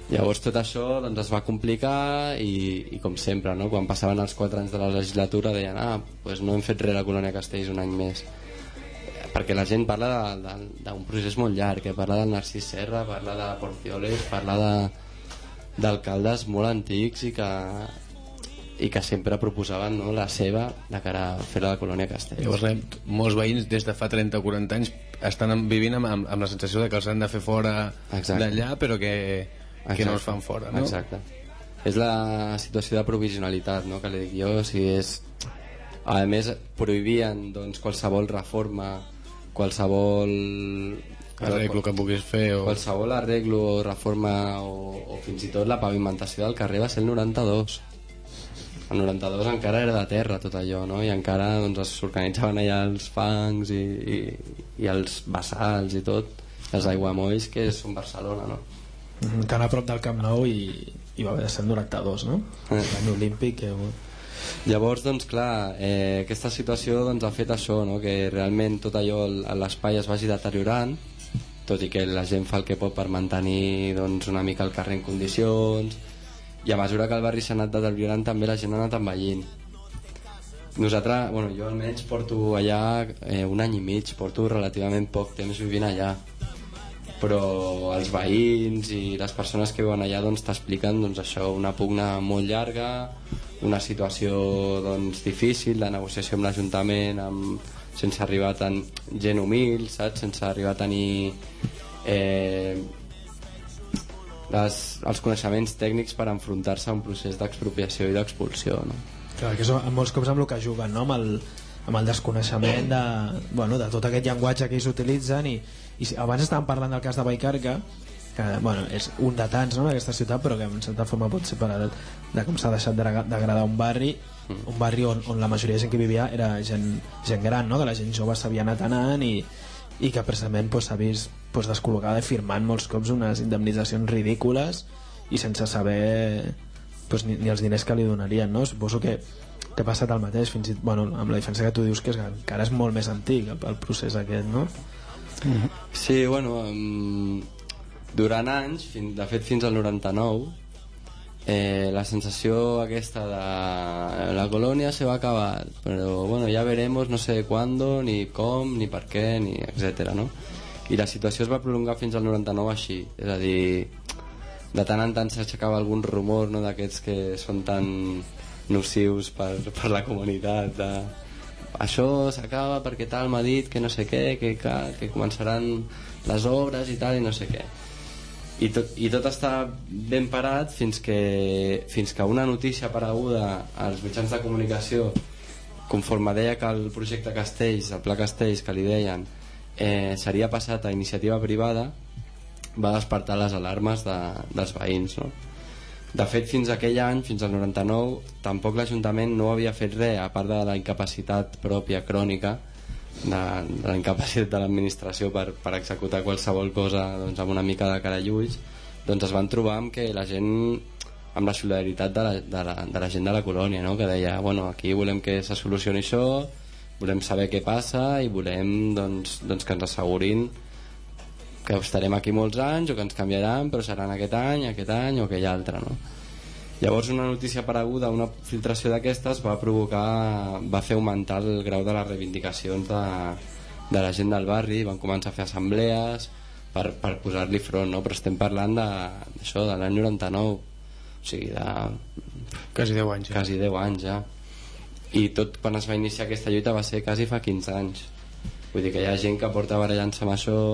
Llavors tot això doncs, es va complicar i com sempre, no? Quan passaven els 4 anys de la legislatura deien pues no hem fet res a la Colònia Castells un any més, perquè la gent parla d'un procés molt llarg, parla del Narcís Serra, parla de Porcioles, parla d'alcaldes molt antics i que sempre proposaven, no, la seva de cara a fer la Colònia Castells. Llavors molts veïns des de fa 30 o 40 anys estan vivint amb la sensació de que els han de fer fora d'allà, però que no els fan fora, no? Exacte. És la situació de provisionalitat, no?, que li dic jo. O sigui, a més prohibien doncs, qualsevol reforma, qualsevol arreglo que puguis fer qualsevol arreglo o reforma o fins i tot la pavimentació del carrer va ser el 92. El 92 encara era de terra tot allò, no? I encara doncs, s'organitzaven allà els fangs i els bassals i tot, els aiguamolls que són Barcelona, no? Tan a prop del Camp Nou i va haver de ser el 92, no? L'any olímpic Llavors, doncs clar, aquesta situació doncs, ha fet això, no? Que realment tot allò, l'espai es vagi deteriorant, tot i que la gent fa el que pot per mantenir doncs, una mica el carrer en condicions, i a mesura que el barri s'ha anat deteriorant també la gent ha anat envellint. Nosaltres, bueno, jo almenys porto allà un any i mig, porto relativament poc temps vivint allà, però els veïns i les persones que viuen allà doncs, t'expliquen doncs, això, una pugna molt llarga, una situació doncs, difícil de negociació amb l'Ajuntament, sense arribar a tant gent humil, saps? Sense arribar a tenir els coneixements tècnics per enfrontar-se a un procés d'expropiació i d'expulsió, no? Clar, que molts cops amb el que juguen, no? Amb el desconeixement de tot aquest llenguatge que ells utilitzen i abans estàvem parlant del cas de Vallcarca, que és un de tants, no?, d'aquesta ciutat, però que en certa forma pot ser paral·lel de com s'ha deixat d'agradar un barri on la majoria de gent que vivia era gent gran, no?, que la gent jove s'havia anat anant i que precisament s'ha vist descol·locada i firmant molts cops unes indemnitzacions ridícules i sense saber ni els diners que li donarien, no? Suposo que t'ha passat el mateix, fins i tot amb la diferència que tu dius que encara és molt més antic el procés aquest, no? Sí, bueno, durant anys, de fet fins al 99, la sensació aquesta de la colònia se va acabar, però bueno, ya veremos, no sé cuándo, ni com, ni per què, ni etcètera, no? I la situació es va prolongar fins al 99 així, és a dir, de tant en tant s'aixecava algun rumor, no, d'aquests que són tan nocius per la comunitat, això s'acaba perquè tal m'ha dit que no sé què, que començaran les obres i tal i no sé què, i tot està ben parat fins que una notícia apareguda als mitjans de comunicació conforme deia que el projecte Castells, el Pla Castells que li deien seria passat a iniciativa privada, va despertar les alarmes dels veïns, no? De fet, fins aquell any, fins al 99, tampoc l'Ajuntament no havia fet res, a part de la incapacitat pròpia crònica, de la incapacitat de l'administració per executar qualsevol cosa doncs, amb una mica de cara i ulls, doncs es van trobar amb que la gent, amb la solidaritat de la gent de la colònia, no? Que deia, bueno, aquí volem que se solucioni això, volem saber què passa i volem doncs, que ens assegurin que estarem aquí molts anys o que ens canviaran, però seran aquest any o aquell altre, no? Llavors una notícia apareguda, una filtració d'aquestes va fer augmentar el grau de les reivindicacions de la gent del barri, van començar a fer assemblees per posar-li front, no? Però estem parlant d'això, de l'any 99, o sigui, de quasi 10 anys ja. Quasi 10 anys ja. I tot quan es va iniciar aquesta lluita va ser quasi fa 15 anys. Vull dir que hi ha gent que porta barallant-se amb això,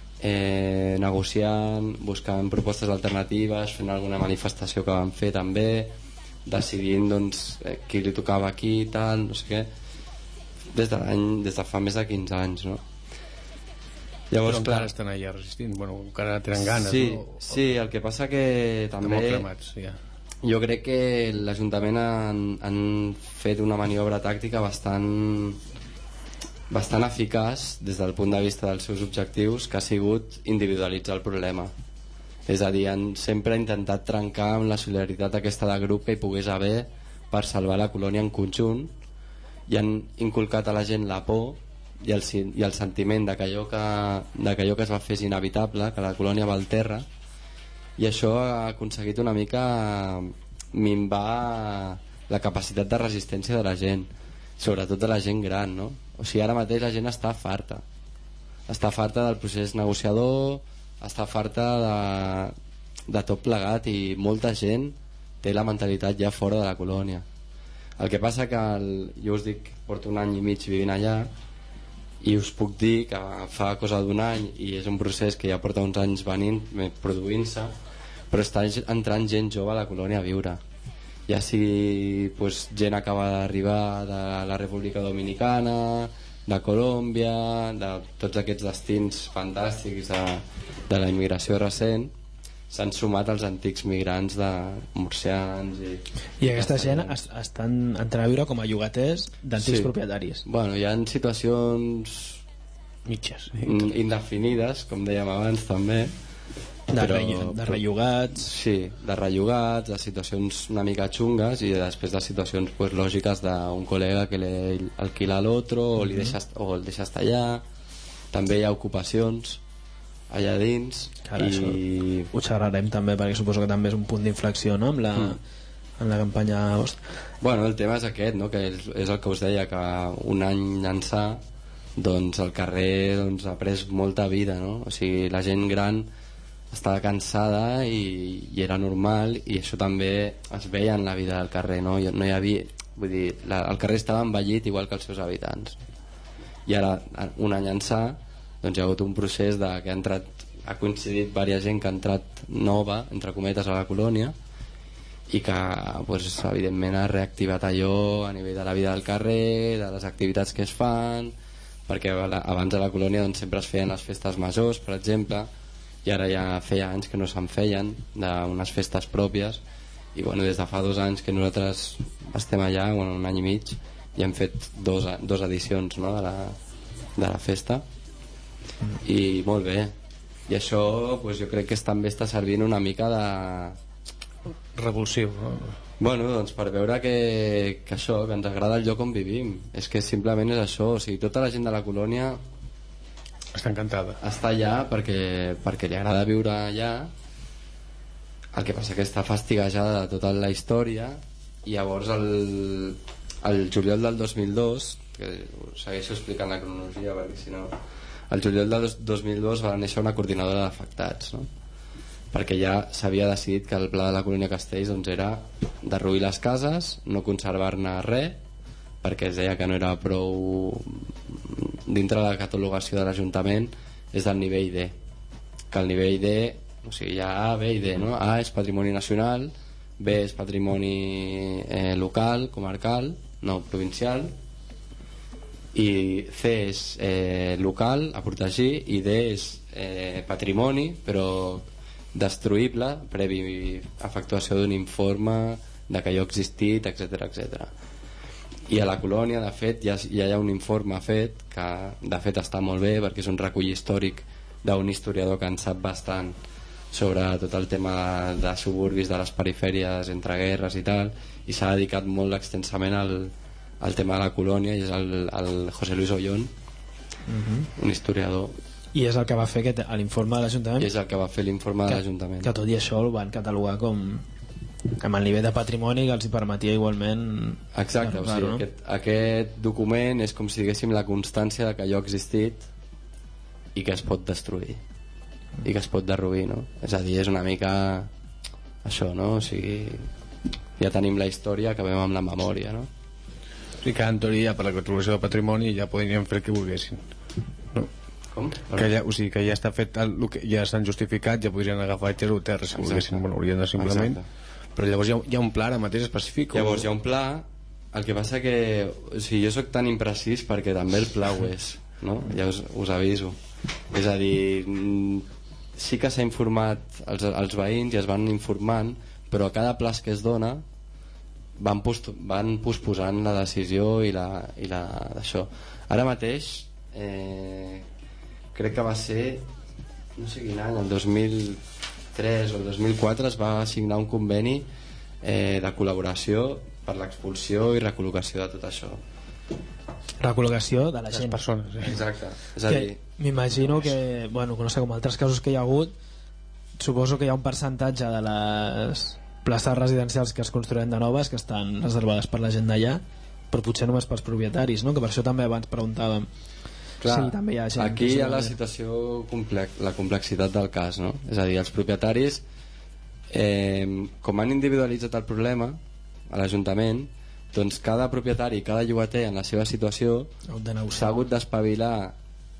negociant, buscant propostes alternatives, fent alguna manifestació que van fer també, decidint doncs, qui li tocava aquí i tal, no sé què, des de fa més de 15 anys, no? Llavors, però encara estan allà resistint, bueno, encara tenen ganes, sí, no? Sí, el que passa que també cremats, ja. Jo crec que l'Ajuntament han fet una maniobra tàctica bastant eficaç des del punt de vista dels seus objectius, que ha sigut individualitzar el problema. És a dir, han sempre intentat trencar amb la solidaritat aquesta de grup que hi pogués haver per salvar la colònia en conjunt, i han inculcat a la gent la por i el sentiment de que allò que es va fer és inevitable, que la colònia va al terra, i això ha aconseguit una mica minvar la capacitat de resistència de la gent, sobretot de la gent gran, no? O sigui, ara mateix la gent està farta del procés negociador, està farta de tot plegat, i molta gent té la mentalitat ja fora de la colònia. El que passa que jo us dic, porto 1 any i mig vivint allà, i us puc dir que fa cosa d'1 any, i és un procés que ja porta uns anys produint-se, però està entrant gent jove a la colònia a viure, ja sigui gent acaba d'arribar de la República Dominicana, de Colòmbia, de tots aquests destins fantàstics de la immigració recent, s'han sumat els antics migrants de murcians i aquesta gent estan entrant a viure com a llogaters d'antics propietaris. Bueno, hi ha situacions mitges indefinides, com dèiem abans també, de rellogats, sí, de rellogats, de situacions una mica xungues, i després de situacions lògiques d'un col·lega que li alquila a l'altre o el deixa estar allà. També hi ha ocupacions allà dins. Clar, i ho xerrarem també, perquè suposo que també és un punt d'inflexió, no? En la campanya vostra. Bueno, el tema és aquest, no? Que és el que us deia, que 1 any ençà doncs el carrer ha pres molta vida, no? O sigui, la gent gran estava cansada i era normal, i això també es veia en la vida del carrer, no? No hi havia, vull dir, el carrer estava envellit igual que els seus habitants, i ara 1 any ençà doncs hi ha hagut un procés que ha coincidit diversa gent que ha entrat nova, entre cometes, a la colònia, i que evidentment ha reactivat allò a nivell de la vida del carrer, de les activitats que es fan, perquè abans a la colònia sempre es feien les festes majors, per exemple, i ara ja feia anys que no se'n feien, d'unes festes pròpies, i des de fa 2 anys que nosaltres estem allà, 1 any i mig, i hem fet 2 edicions, no? de la festa, i molt bé, i això jo crec que també està servint una mica de revulsiu, no? Bueno, doncs per veure que això, que ens agrada el lloc on vivim, és que simplement és això, o sigui, tota la gent de la colònia està encantada, està allà perquè li agrada viure allà. El que passa que està fastigejada de tota la història, i llavors el juliol del 2002, que us segueixo explicant la cronologia perquè si no, el juliol del 2002 va néixer una coordinadora d'afectats, no? Perquè ja s'havia decidit que el pla de la colònia Castells era derruir les cases, no conservar-ne res, perquè es deia que no era prou, dintre de la catalogació de l'Ajuntament és del nivell D, que el nivell D, o sigui, hi ha A, B i D, no? A és patrimoni nacional, B és patrimoni local, comarcal, no, provincial, i C és local, a protegir, i D és patrimoni, però destruïble, previ efectuació d'un informe de que allò ha existit, etc. I a la colònia, de fet, ja hi ha un informe fet, que de fet està molt bé, perquè és un recull històric d'un historiador que en sap bastant sobre tot el tema de suburbis, de les perifèries entre guerres i tal, i s'ha dedicat molt extensament al tema de la colònia, i és el José Luis Ollón, un historiador. I és el que va fer l'informe de l'Ajuntament? I és el que va fer l'informe de l'Ajuntament. Que tot i això el van catalogar com amb el nivell de patrimoni que els hi permetia igualment. Exacte, o sigui, no? Aquest document és com si diguéssim la constància de que allò ha existit i que es pot destruir i que es pot derruir, no? És a dir, és una mica això, no? O sigui, ja tenim la història, acabem amb la memòria, no? I que en teoria per la catalogació de patrimoni ja podrien fer el que volguessin, no? Com? O sigui, que ja està fet ja s'han justificat, ja podrien agafar i tirar-ho a terra si volguessin, bueno, haurien de simplement. Exacte. Però llavors hi ha un pla ara mateix específic? Llavors hi ha un pla, el que passa que o sigui, jo sóc tan imprecís perquè també el pla ho és, no? Ja us aviso. És a dir, sí que s'ha informat els veïns i es van informant, però a cada pla que es dona van posposant la decisió i d'això. Ara mateix crec que va ser, no sé quin any, el 2003 o el 2004 es va signar un conveni de col·laboració per l'expulsió i recol·locació de tot això. Recol·locació de la gent. Les persones. Exacte. És a dir, m'imagino que, bueno, no sé, com altres casos que hi ha hagut, suposo que hi ha un percentatge de les places residencials que es construïen de noves que estan reservades per la gent d'allà, però potser només pels propietaris, no? Que per això també abans preguntàvem. Clar, sí, també hi ha gent aquí hi ha la situació la complexitat del cas, no? És a dir, els propietaris com han individualitzat el problema a l'Ajuntament, doncs cada propietari, cada llogater en la seva situació s'ha hagut d'espavilar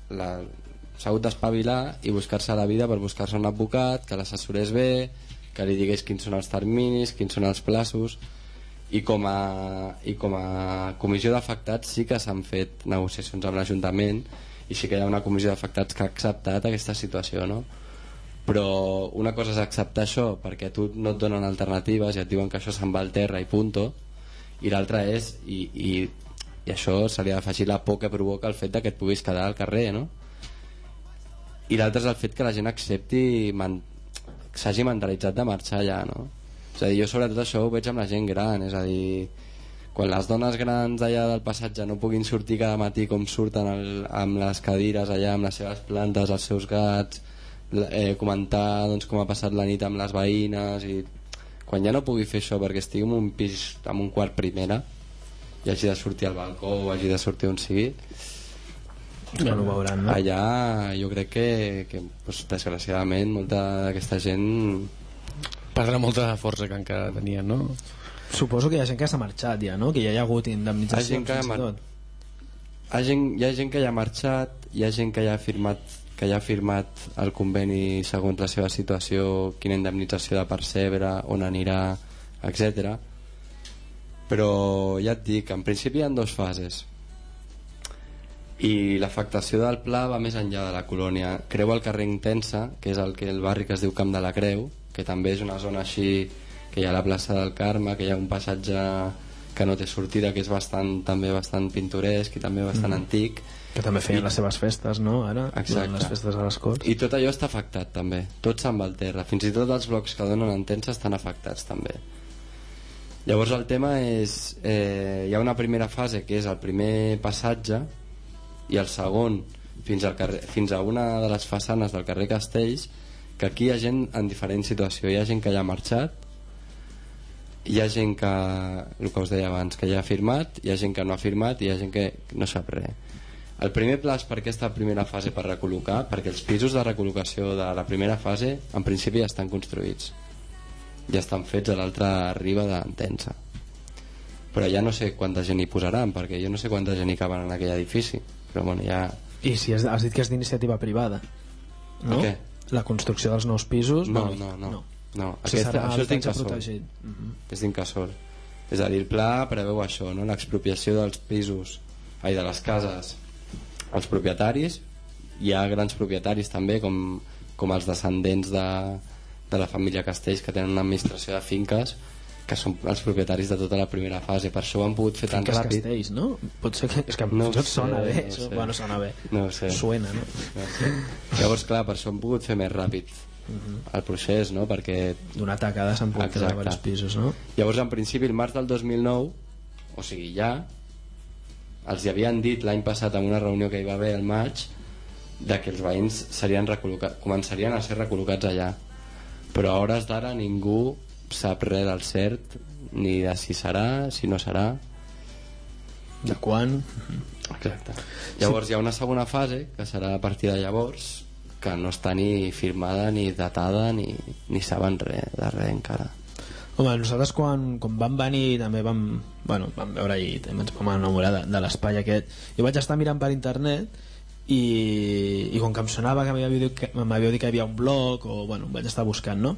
i buscar-se la vida per buscar-se un advocat que l'assessorés bé, que li digués quins són els terminis, quins són els plaços, i com a comissió d'afectats sí que s'han fet negociacions amb l'Ajuntament i sí que hi ha una comissió d'afectats que ha acceptat aquesta situació, no? Però una cosa és acceptar això perquè a tu no et donen alternatives i et diuen que això se'n va al terra i punto, i l'altra és i això se li ha d'afegir la por que provoca el fet que et puguis quedar al carrer, no? I l'altre és el fet que la gent accepti s'hagi mentalitzat de marxar allà, no? És a dir, jo sobretot això ho veig amb la gent gran, és a dir, quan les dones grans d'allà del passatge no puguin sortir cada matí com surten amb les cadires allà, amb les seves plantes, els seus gats, comentar doncs, com ha passat la nit amb les veïnes, i quan ja no pugui fer això perquè estigui en un pis amb un quart primera i hagi de sortir al balcó o hagi de sortir on sigui, ja no ho veuran, no? Allà jo crec que doncs, desgraciadament molta d'aquesta gent perdrà molta força que encara tenien, no? Suposo que hi ha gent que s'ha marxat ja, no? Que ja hi ha hagut indemnitzacions hi ha gent que ja ha marxat, hi ha gent que ja ha firmat el conveni segons la seva situació, quina indemnització de percebre, on anirà, etc. Però ja et dic, en principi hi ha dues fases i l'afectació del pla va més enllà de la colònia. Creu el carrer Intensa, que és el barri que es diu Camp de la Creu, que també és una zona així, que hi ha la plaça del Carme, que hi ha un passatge que no té sortida, que és també bastant pintoresc i també bastant antic, que també feien les seves festes, no? Ara, les festes a les Corts, i tot allò està afectat també, tot se'n va al terra, fins i tot els blocs que donen Intensa estan afectats també. Llavors el tema és hi ha una primera fase que és el primer passatge i el segon fins a una de les façanes del carrer Castells, que aquí hi ha gent en diferent situació. Hi ha gent que ja ha marxat, hi ha gent que, el que us deia abans, que ja ha firmat, hi ha gent que no ha firmat i hi ha gent que no sap res. El primer pla és per aquesta primera fase, per recol·locar, perquè els pisos de recol·locació de la primera fase en principi ja estan construïts, ja estan fets a l'altra riba d'Entença, però ja no sé quanta gent hi posaran, perquè jo no sé quanta gent hi caben en aquell edifici, però bueno, ja... I si has dit que és d'iniciativa privada, no? Què? La construcció dels nous pisos? No. Això és d'Incasòl. És d'Incasòl. És a dir, el pla preveu això, no? L'expropiació dels pisos, de les cases als propietaris. Hi ha grans propietaris també, com els descendents de la família Castells, que tenen una administració de finques, que són els propietaris de tota la primera fase. Per això ho han pogut fer tan ràpid. Castells, no? Pot ser que... És que no tot sona bé. Bueno, sona bé. No sé. Suena, no? Llavors, clar, per això han pogut fer més ràpid el procés, no? Perquè... D'una tacada s'han pogut treure diversos pisos, no? Llavors, en principi, el març del 2009, o sigui, ja, els hi havien dit l'any passat en una reunió que hi va haver al maig, de que els veïns començarien a ser recol·locats allà. Però a hores d'ara ningú sap res del cert, ni de si serà, si no serà, de quan. Exacte. Llavors hi ha una segona fase que serà a partir de llavors, que no està ni firmada ni datada ni saben res de res encara. Home, nosaltres quan vam venir també vam veure i també ens vam enamorar de l'espai aquest. Jo vaig estar mirant per internet i com que em sonava que m'havíeu dit que hi havia un blog, o bueno, vaig estar buscant, no?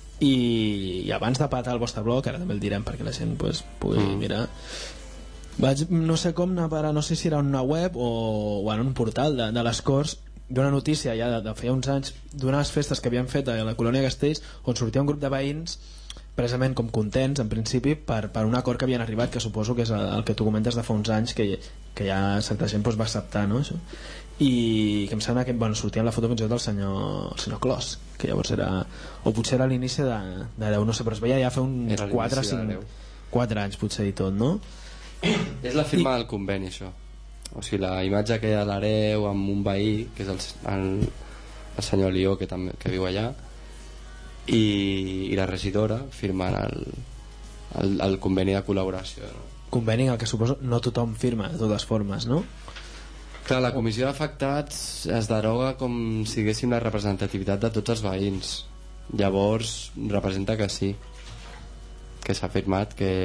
I abans de patar el vostre blog, ara també el direm perquè la gent pugui mirar, vaig no sé com anar a, no sé si era una web o en un portal de les Corts, d'una notícia ja de feia uns anys d'unes festes que havien fet a la colònia Castells, on sortia un grup de veïns precisament com contents en principi per un acord que havien arribat, que suposo que és el que tu comentes de fa uns anys, que ja certa gent va acceptar, no, això? I que em sembla que sortia en la foto fins i tot del senyor Clos, que llavors era, o potser era l'inici de 10, no sé, però es veia ja fa uns 4 anys potser i tot, no? És la firma del conveni, això. O sigui, la imatge que hi ha a l'hereu amb un veí, que és el senyor Lió, que viu allà, i la regidora firmant el conveni de col·laboració, no? Conveni el que suposo no tothom firma de totes formes, no? Clar, la comissió d'afectats es deroga com si diguéssim la representativitat de tots els veïns. Llavors representa que sí, que s'ha afirmat que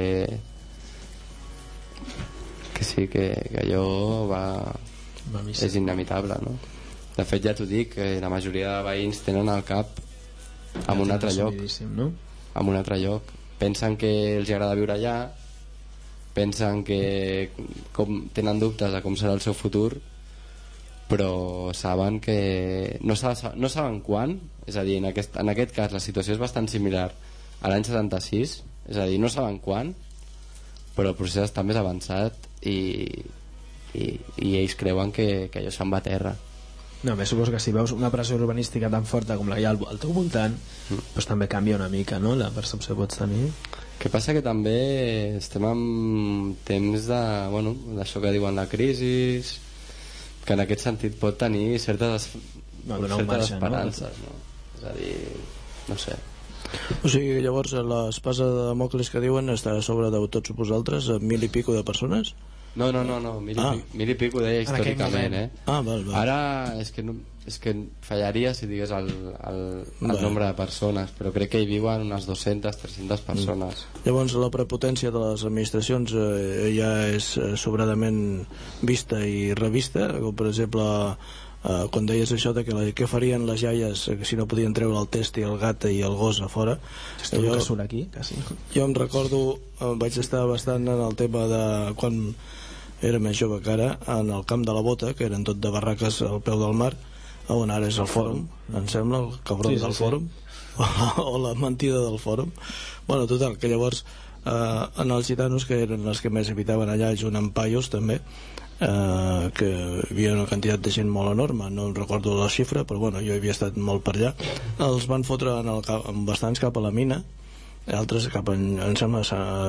sí, que allò és inimitable, no? De fet, ja t'ho dic, que la majoria de veïns tenen el cap en un altre lloc, no? en un altre lloc. Pensen que els agrada viure allà, pensen que tenen dubtes de com serà el seu futur, però saben que no saben quan. És a dir, en aquest cas la situació és bastant similar a l'any 76, és a dir, no saben quan, però el procés està més avançat i ells creuen que allò se'n va a terra. No, més suposo que si veus una pressió urbanística tan forta com la que hi ha al teu voltant, doncs també canvia una mica, no?, la percepció que pots tenir. Que passa que també estem en temps d'això que diuen la crisi, que en aquest sentit pot tenir certes esperances, no? És a dir, no sé. O sigui, llavors l'espasa de Damocles que diuen està a sobre de tots vosaltres, 1.000 i pico de persones? No, 1.000 i pico deia històricament, Val. Ara és que fallaria si digués el nombre de persones, però crec que hi viuen unes 200-300 persones. Llavors la prepotència de les administracions ja és sobradament vista i revista, com per exemple quan deies això de que què farien les iaies si no podien treure el test i el gat i el gos a fora. Jo que surt aquí, quasi. Jo em recordo, vaig estar bastant en el tema de quan era més jove que ara, en el camp de la Bota, que eren tot de barraques al peu del mar, on ara és el fòrum, em sembla, el cabron del fòrum, o la mentida del fòrum. Bueno, total, que llavors en els gitanos, que eren els que més habitaven allà, junt amb paios també, que hi havia una quantitat de gent molt enorme, no recordo la xifra, però bueno, jo havia estat molt per allà. Els van fotre bastants cap a la mina, altres cap em sembla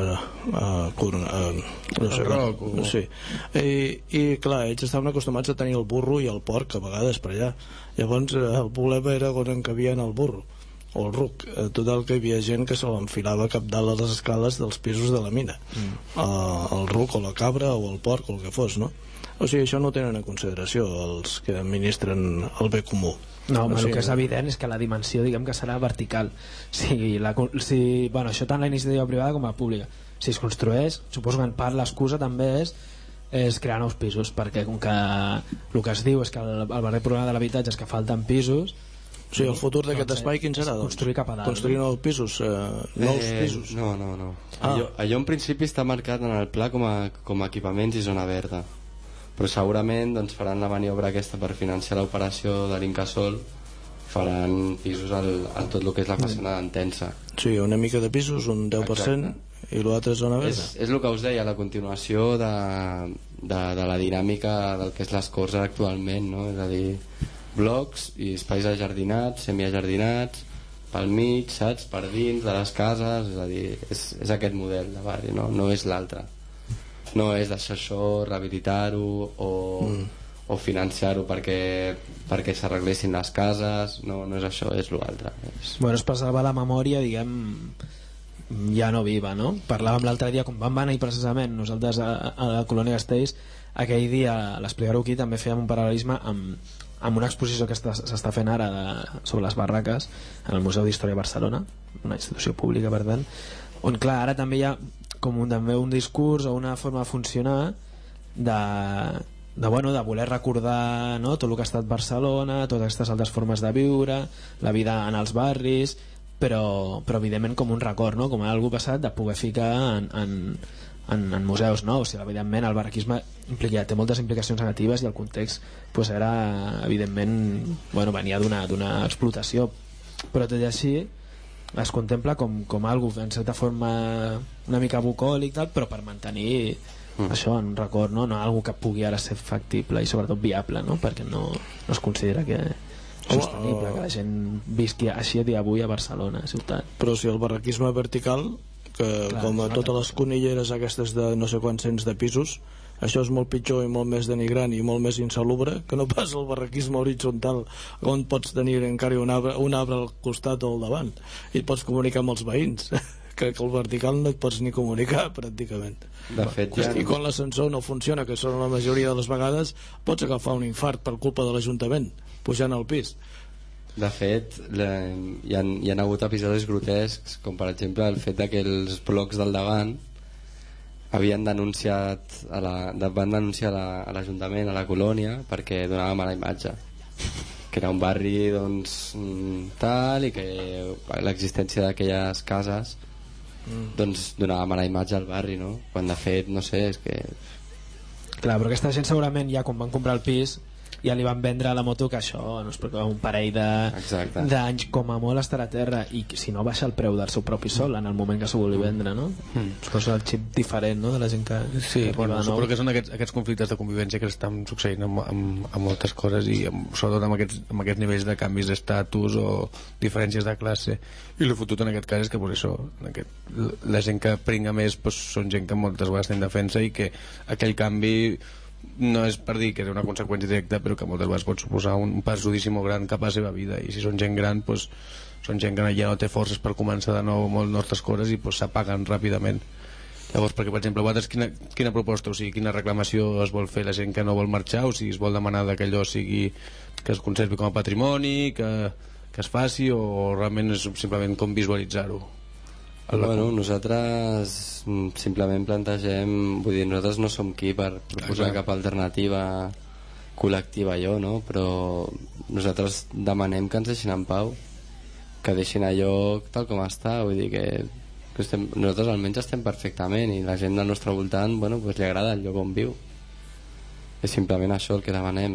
no sé, i clar, ells estaven acostumats a tenir el burro i el porc a vegades per allà. Llavors el problema era on encabien el burro o el ruc. Total, que hi havia gent que se l'enfilava cap dalt a les escales dels pisos de la mina, el ruc o la cabra o el porc o el que fos, no? O sigui, això no ho tenen en consideració els que administren el bé comú. No, el que és evident és que la dimensió, diguem, que serà vertical. Això tant la iniciativa privada com la pública. Si es construeix, suposo que en part l'excusa també és crear nous pisos, perquè com que el que es diu és que el darrer problema de l'habitatge és que falten pisos. O sigui, el futur d'aquest espai quin serà? Construir cap a dalt. Construir nous pisos? No. Allò en principi està marcat en el pla com a equipaments i zona verda, però segurament faran la maniobra aquesta per financiar l'operació de l'Incasòl, faran pisos al tot el que és la façana d'Entença. Sí, una mica de pisos, un 10%. Exacte. I l'altre és zona verda. És el que us deia, la continuació de la dinàmica del que és les Corts actualment, no? És a dir, blocs i espais ajardinats, semiajardinats, pel mig, saps? Per dins de les cases, és a dir, és aquest model de barri, no és l'altre. No és deixar això, rehabilitar-ho o financiar-ho perquè s'arreglessin les cases, no és això, és l'altre. Bueno, es preserva la memòria, diguem, ja no viva, no? Parlàvem l'altre dia, com vam anar-hi precisament nosaltres a la Colònia Castells, aquell dia a l'Explicar-ho aquí també fèiem un paral·lelisme amb una exposició que s'està fent ara sobre les barraques en el Museu d'Història de Barcelona, una institució pública per tant, on clar, ara també hi ha com també un discurs o una forma de funcionar de voler recordar, no?, tot el que ha estat Barcelona, totes aquestes altres formes de viure, la vida en els barris, però evidentment com un record, no?, com algú passat de poder ficar en museus nous. O sigui, evidentment el barraquisme té moltes implicacions negatives i el context era, evidentment, venia d'una explotació, però tot i així es contempla com algo en certa forma una mica bucòlic, però per mantenir això en record, no algo que pugui ara ser factible i sobretot viable, no? Perquè no es considera que és sostenible que la gent visqui així a dia avui a Barcelona, ciutat. Però si el barraquisme vertical, que clar, com a totes les conilleres aquestes de no sé quants cents de pisos, això és molt pitjor i molt més denigrant i molt més insalubre que no pas el barraquisme horitzontal, on pots tenir encara un arbre al costat o al davant i et pots comunicar amb els veïns que el vertical no et pots ni comunicar pràcticament. De fet, I quan l'ascensor no funciona, que són la majoria de les vegades, pots agafar un infart per culpa de l'Ajuntament pujant al pis. De fet, hi ha hagut episodis grotescs, com per exemple el fet que els blocs del davant van denunciar a l'Ajuntament, a la colònia, perquè donava mala imatge, que era un barri doncs, tal, i que l'existència d'aquelles cases doncs donava mala imatge al barri, no? Quan de fet, no sé, és que... Clar, però aquesta gent segurament ja quan van comprar el pis ja li van vendre a la moto que això no és perquè un parell d'anys com a molt estarà a terra, i si no baixa el preu del seu propi sol en el moment que s'ho vulgui vendre, no? Suposo el xip diferent, no?, de la gent que bueno, suposo que són aquests conflictes de convivència que estan succeint amb moltes coses, i sobretot amb aquests nivells de canvis d'estatus o diferències de classe, i el fotut en aquest cas és que pues, això, la gent que pringa més pues, són gent que moltes vegades té en defensa, i que aquell canvi no és per dir que és una conseqüència directa, però que moltes vegades pot suposar un perjudici molt gran cap a la seva vida, i si són gent gran doncs, són gent que ja no té forces per començar de nou molt nostres coses i s'apaguen ràpidament. Llavors, perquè per exemple vosaltres quina proposta, o sigui, quina reclamació es vol fer la gent que no vol marxar, o sigui, es vol demanar que allò sigui que es conservi com a patrimoni, que es faci, o realment és simplement com visualitzar-ho? Bueno, nosaltres simplement plantegem, vull dir, nosaltres no som qui per proposar cap alternativa col·lectiva allò, no? Però nosaltres demanem que ens deixin en pau, que deixin allò tal com està, vull dir que nosaltres almenys estem perfectament, i la gent del nostre voltant, bueno, pues li agrada el lloc on viu. És simplement això el que demanem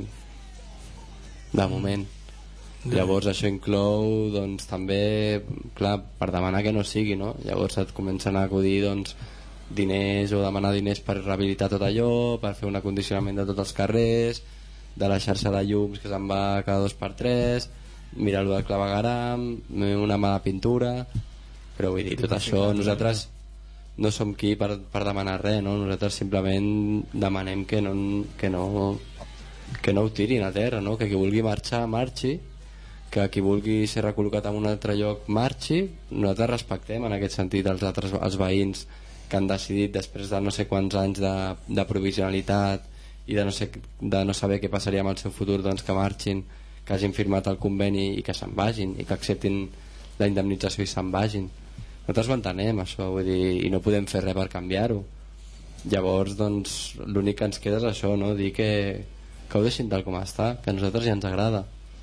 de moment. Llavors això inclou doncs, també, clar, per demanar que no sigui, no? Llavors et comencen a acudir doncs, diners, o demanar diners per rehabilitar tot allò, per fer un acondicionament de tots els carrers, de la xarxa de llums que se'n va cada 2x3, mirar-lo del clavegaram, una mala pintura, però vull dir, tot això nosaltres no som qui per demanar res, no? Nosaltres simplement demanem que no ho tirin a terra, no? Que qui vulgui marxar marxi, que qui vulgui ser recol·locat en un altre lloc marxi. Nosaltres respectem en aquest sentit els veïns que han decidit després de no sé quants anys de provisionalitat i de no saber què passaria amb el seu futur, doncs que marxin, que hagin firmat el conveni i que se'n vagin, i que acceptin la indemnització i se'n vagin. Nosaltres ho entenem, això, vull dir, i no podem fer res per canviar-ho. Llavors doncs l'únic que ens queda és això, no? Dir que ho deixin tal com està, que a nosaltres ja ens agrada.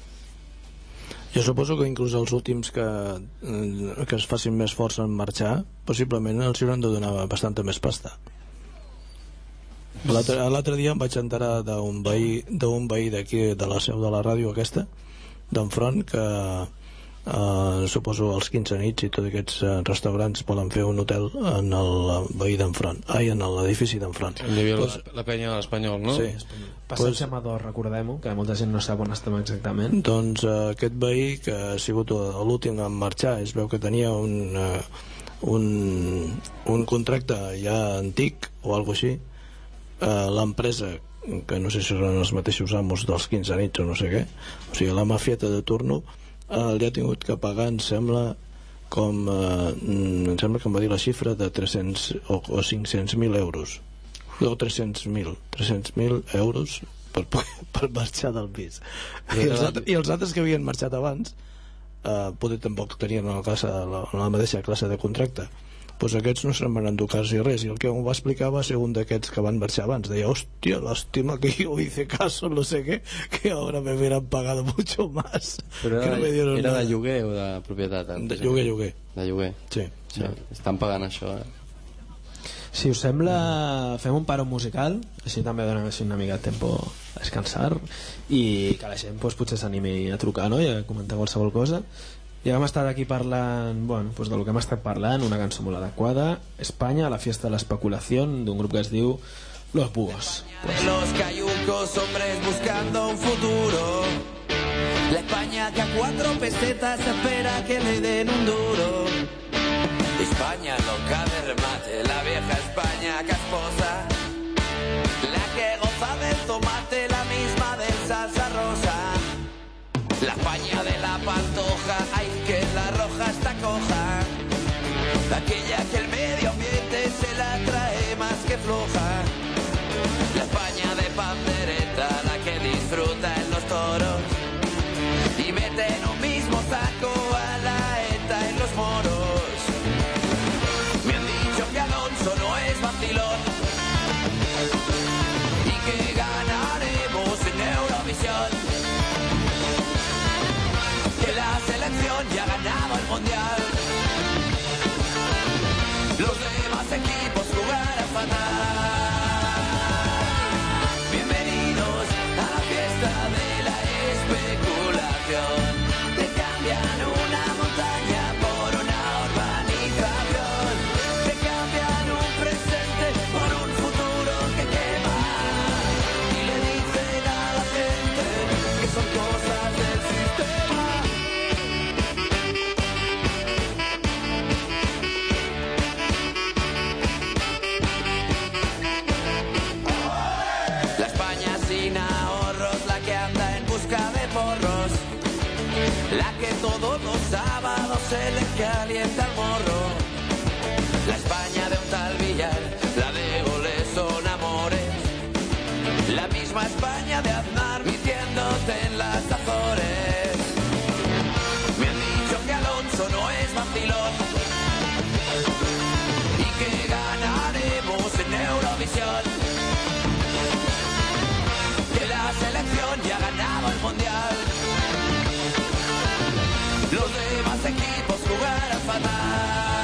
Jo suposo que inclús els últims que es facin més força en marxar, possiblement els hauran de donar bastanta més pasta. L'altre dia em vaig enterar d'un veí d'aquí, de la seu de la ràdio aquesta, d'enfront, que suposo els 15 nits i tots aquests restaurants volen fer un hotel en el veí d'enfront, en l'edifici d'enfront. Hi havia la penya de l'Espanyol, no? Sí. Passatge Amador, recordem-ho, que molta gent no sap on estem exactament. Doncs aquest veí, que ha sigut l'últim en marxar, es veu que tenia un contracte ja antic o alguna cosa així. L'empresa, que no sé si són els mateixos amos dels 15 nits o no sé què, o sigui, la mafieta de turno, li ha tingut que pagar, em sembla que em va dir la xifra de 300 o 500.000 euros o 300.000 euros per marxar del pis. I els altres que havien marxat abans poder tampoc tenien la mateixa classe de contracte, doncs aquests no se'n van endur quasi res, i el que em va explicar va ser un d'aquests que van marxar abans. Deia, hòstia, lástima que yo hice caso, no sé qué, que ahora me hubieran pagado mucho más. Però era de lloguer o de propietat? De lloguer. De lloguer? Sí. Estan pagant això, Si us sembla, fem un paro musical, així també donem una mica de tempo a descansar, i que la gent potser s'animi a trucar, no?, i a comentar qualsevol cosa. Ja hem estat aquí parlant, bueno, pues de lo que hem estat parlant, una cançó molt adequada, España, la fiesta de la especulación, d'un grup que es diu Los Búhos. Los cayucos, hombres buscando un futuro. La España que a 4 pesetas espera que le den un duro. España loca de remate, la vieja España casposa. La del tomate, la misma del salsa rosa. La España de la pantoja, ay que la roja está coja. Aquella que el medio ambiente se la trae más que floja. La España de pandereta, la que disfruta en los toros y mete en un mismo saco a la ETA en los moros. Me han dicho que Alonso no es vacilón y que ganaremos en Eurovisión, que la selección ya ha ganado el mundial. Los demás equipos jugarán fatal. Bienvenidos a la fiesta de la especulación. Te cambian una montaña por una urbanización. Te cambian un presente por un futuro que quema. Y le dicen a la gente que son cosas del sistema. La España sin ahorros, la que anda en busca de porros, la que todos los sábados se le calienta el morro. La España de un tal Villar, la de goles son amores, la misma España de Aznar mintiéndote en las Azores. Me han dicho que Alonso no es vacilón y que ganaremos en Eurovisión, que la selección ya ha ganado el mundial. Los demás equipos jugarán fatal.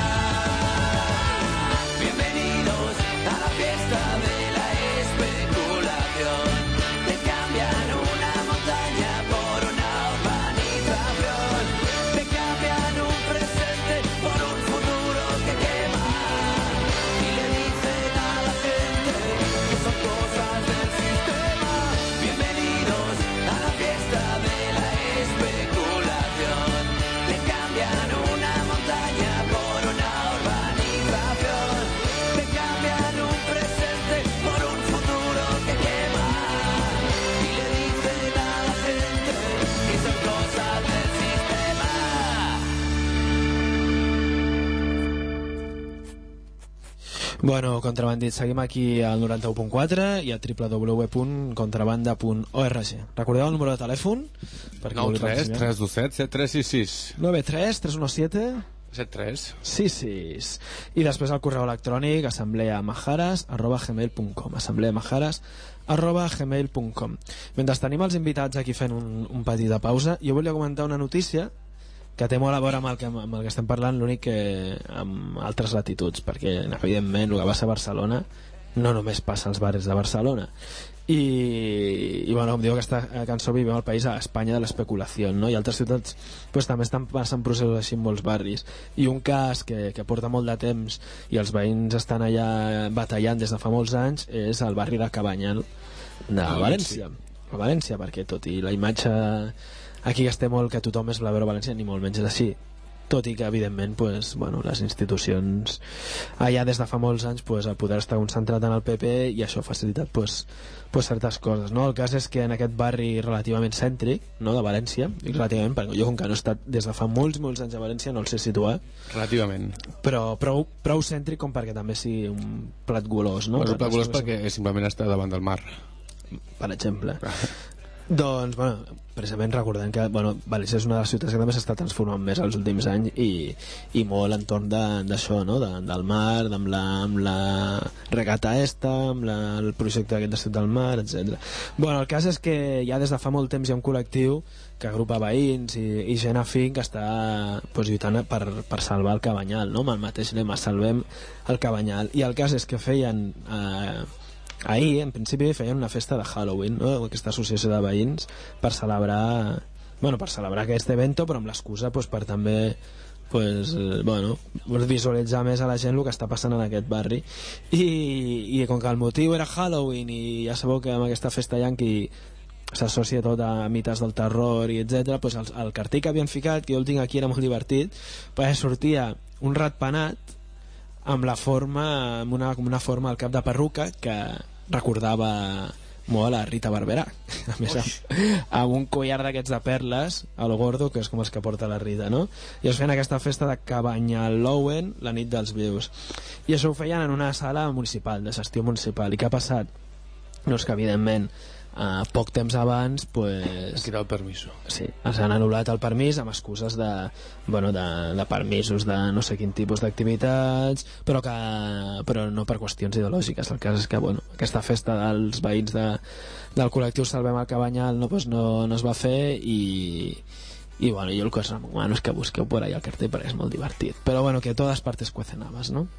Bienvenidos a la fiesta de la especulación. Te cambian una montaña por una urbanización. Te cambian un presente por un futuro que quema. Y le dicen a la gente que son cosas del sistema. Bienvenidos a la fiesta de la especulación. Te cambian una montaña por una urbanización. Te cambian un presente por un futuro que quema. Y le dicen a la gente que son cosas del sistema. Bueno, contrabandits, seguim aquí al 91.4 i a www.contrabanda.org. Recordeu el número de telèfon? 93 327 7366 93 317 73 66. I després el correu electrònic assembleamajares@gmail.com assembleamajares@gmail.com. Mentre tenim els invitats aquí fent un petit de pausa, jo volia comentar una notícia que té molt a veure amb el que estem parlant, l'únic que amb altres latituds, perquè evidentment el que passa a Barcelona no només passa als barris de Barcelona. I bueno, com diu aquesta cançó, vivim al país a Espanya de l'especulació, no? I altres ciutats pues, també estan passant processos així en molts barris. I un cas que porta molt de temps i els veïns estan allà batallant des de fa molts anys és el barri de Cabanyal de València. A València, perquè tot i la imatge aquí que es té molt que tothom és blavero valencià, ni molt menys és així, tot i que evidentment pues, bueno, les institucions allà des de fa molts anys pues, el poder està concentrat en el PP i això ha facilitat pues, certes coses, no? El cas és que en aquest barri relativament cèntric, no, de València, i relativament, perquè jo com que no he estat des de fa molts anys a València no el sé situar relativament, però prou cèntric com perquè també sigui un plat golós, no? Bueno, un plat golós perquè simplement està davant del mar, per exemple. Doncs, bueno, precisament recordem que València és una de les ciutats que també s'està transformant més els últims anys i molt entorn d'això, no? Del mar, amb la regata esta, amb el projecte aquest de Ciutat del Mar, etc. Bueno, el cas és que ja des de fa molt temps hi ha un col·lectiu que agrupa veïns i gent afín que està pues, lluitant per salvar el Cabanyal, no? Amb el mateix lema, salvem el Cabanyal. I el cas és que feien... ahir, en principi, feien una festa de Halloween, no? Aquesta associació de veïns per celebrar aquest evento, però amb l'excusa pues, per també visualitzar més a la gent el que està passant en aquest barri i com que el motiu era Halloween i ja sabeu que amb aquesta festa yanqui s'associa tot a mites del terror i etc, pues el cartell que havien ficat, que jo el tinc aquí, era molt divertit, perquè sortia un ratpenat amb la forma, amb una forma al cap de perruca que recordava molt a Rita Barberà, a més amb un collar d'aquests de perles al gordo, que és com els que porta la Rita, no? I es feien aquesta festa de Cabanyalouen la nit dels vius, i això ho feien en una sala municipal, de gestió municipal. I què ha passat? No, és que evidentment poc temps abans pues, quitar el permiso. Sí, s'han anul·lat el permís amb excuses de permisos de no sé quin tipus d'activitats, però no per qüestions ideològiques. El cas és que aquesta festa dels veïns del col·lectiu Salvem el Cabanyal no es va fer i jo el que us recomano és que busqueu por ahí el cartell perquè és molt divertit, però que todas partes cuecen habas, no?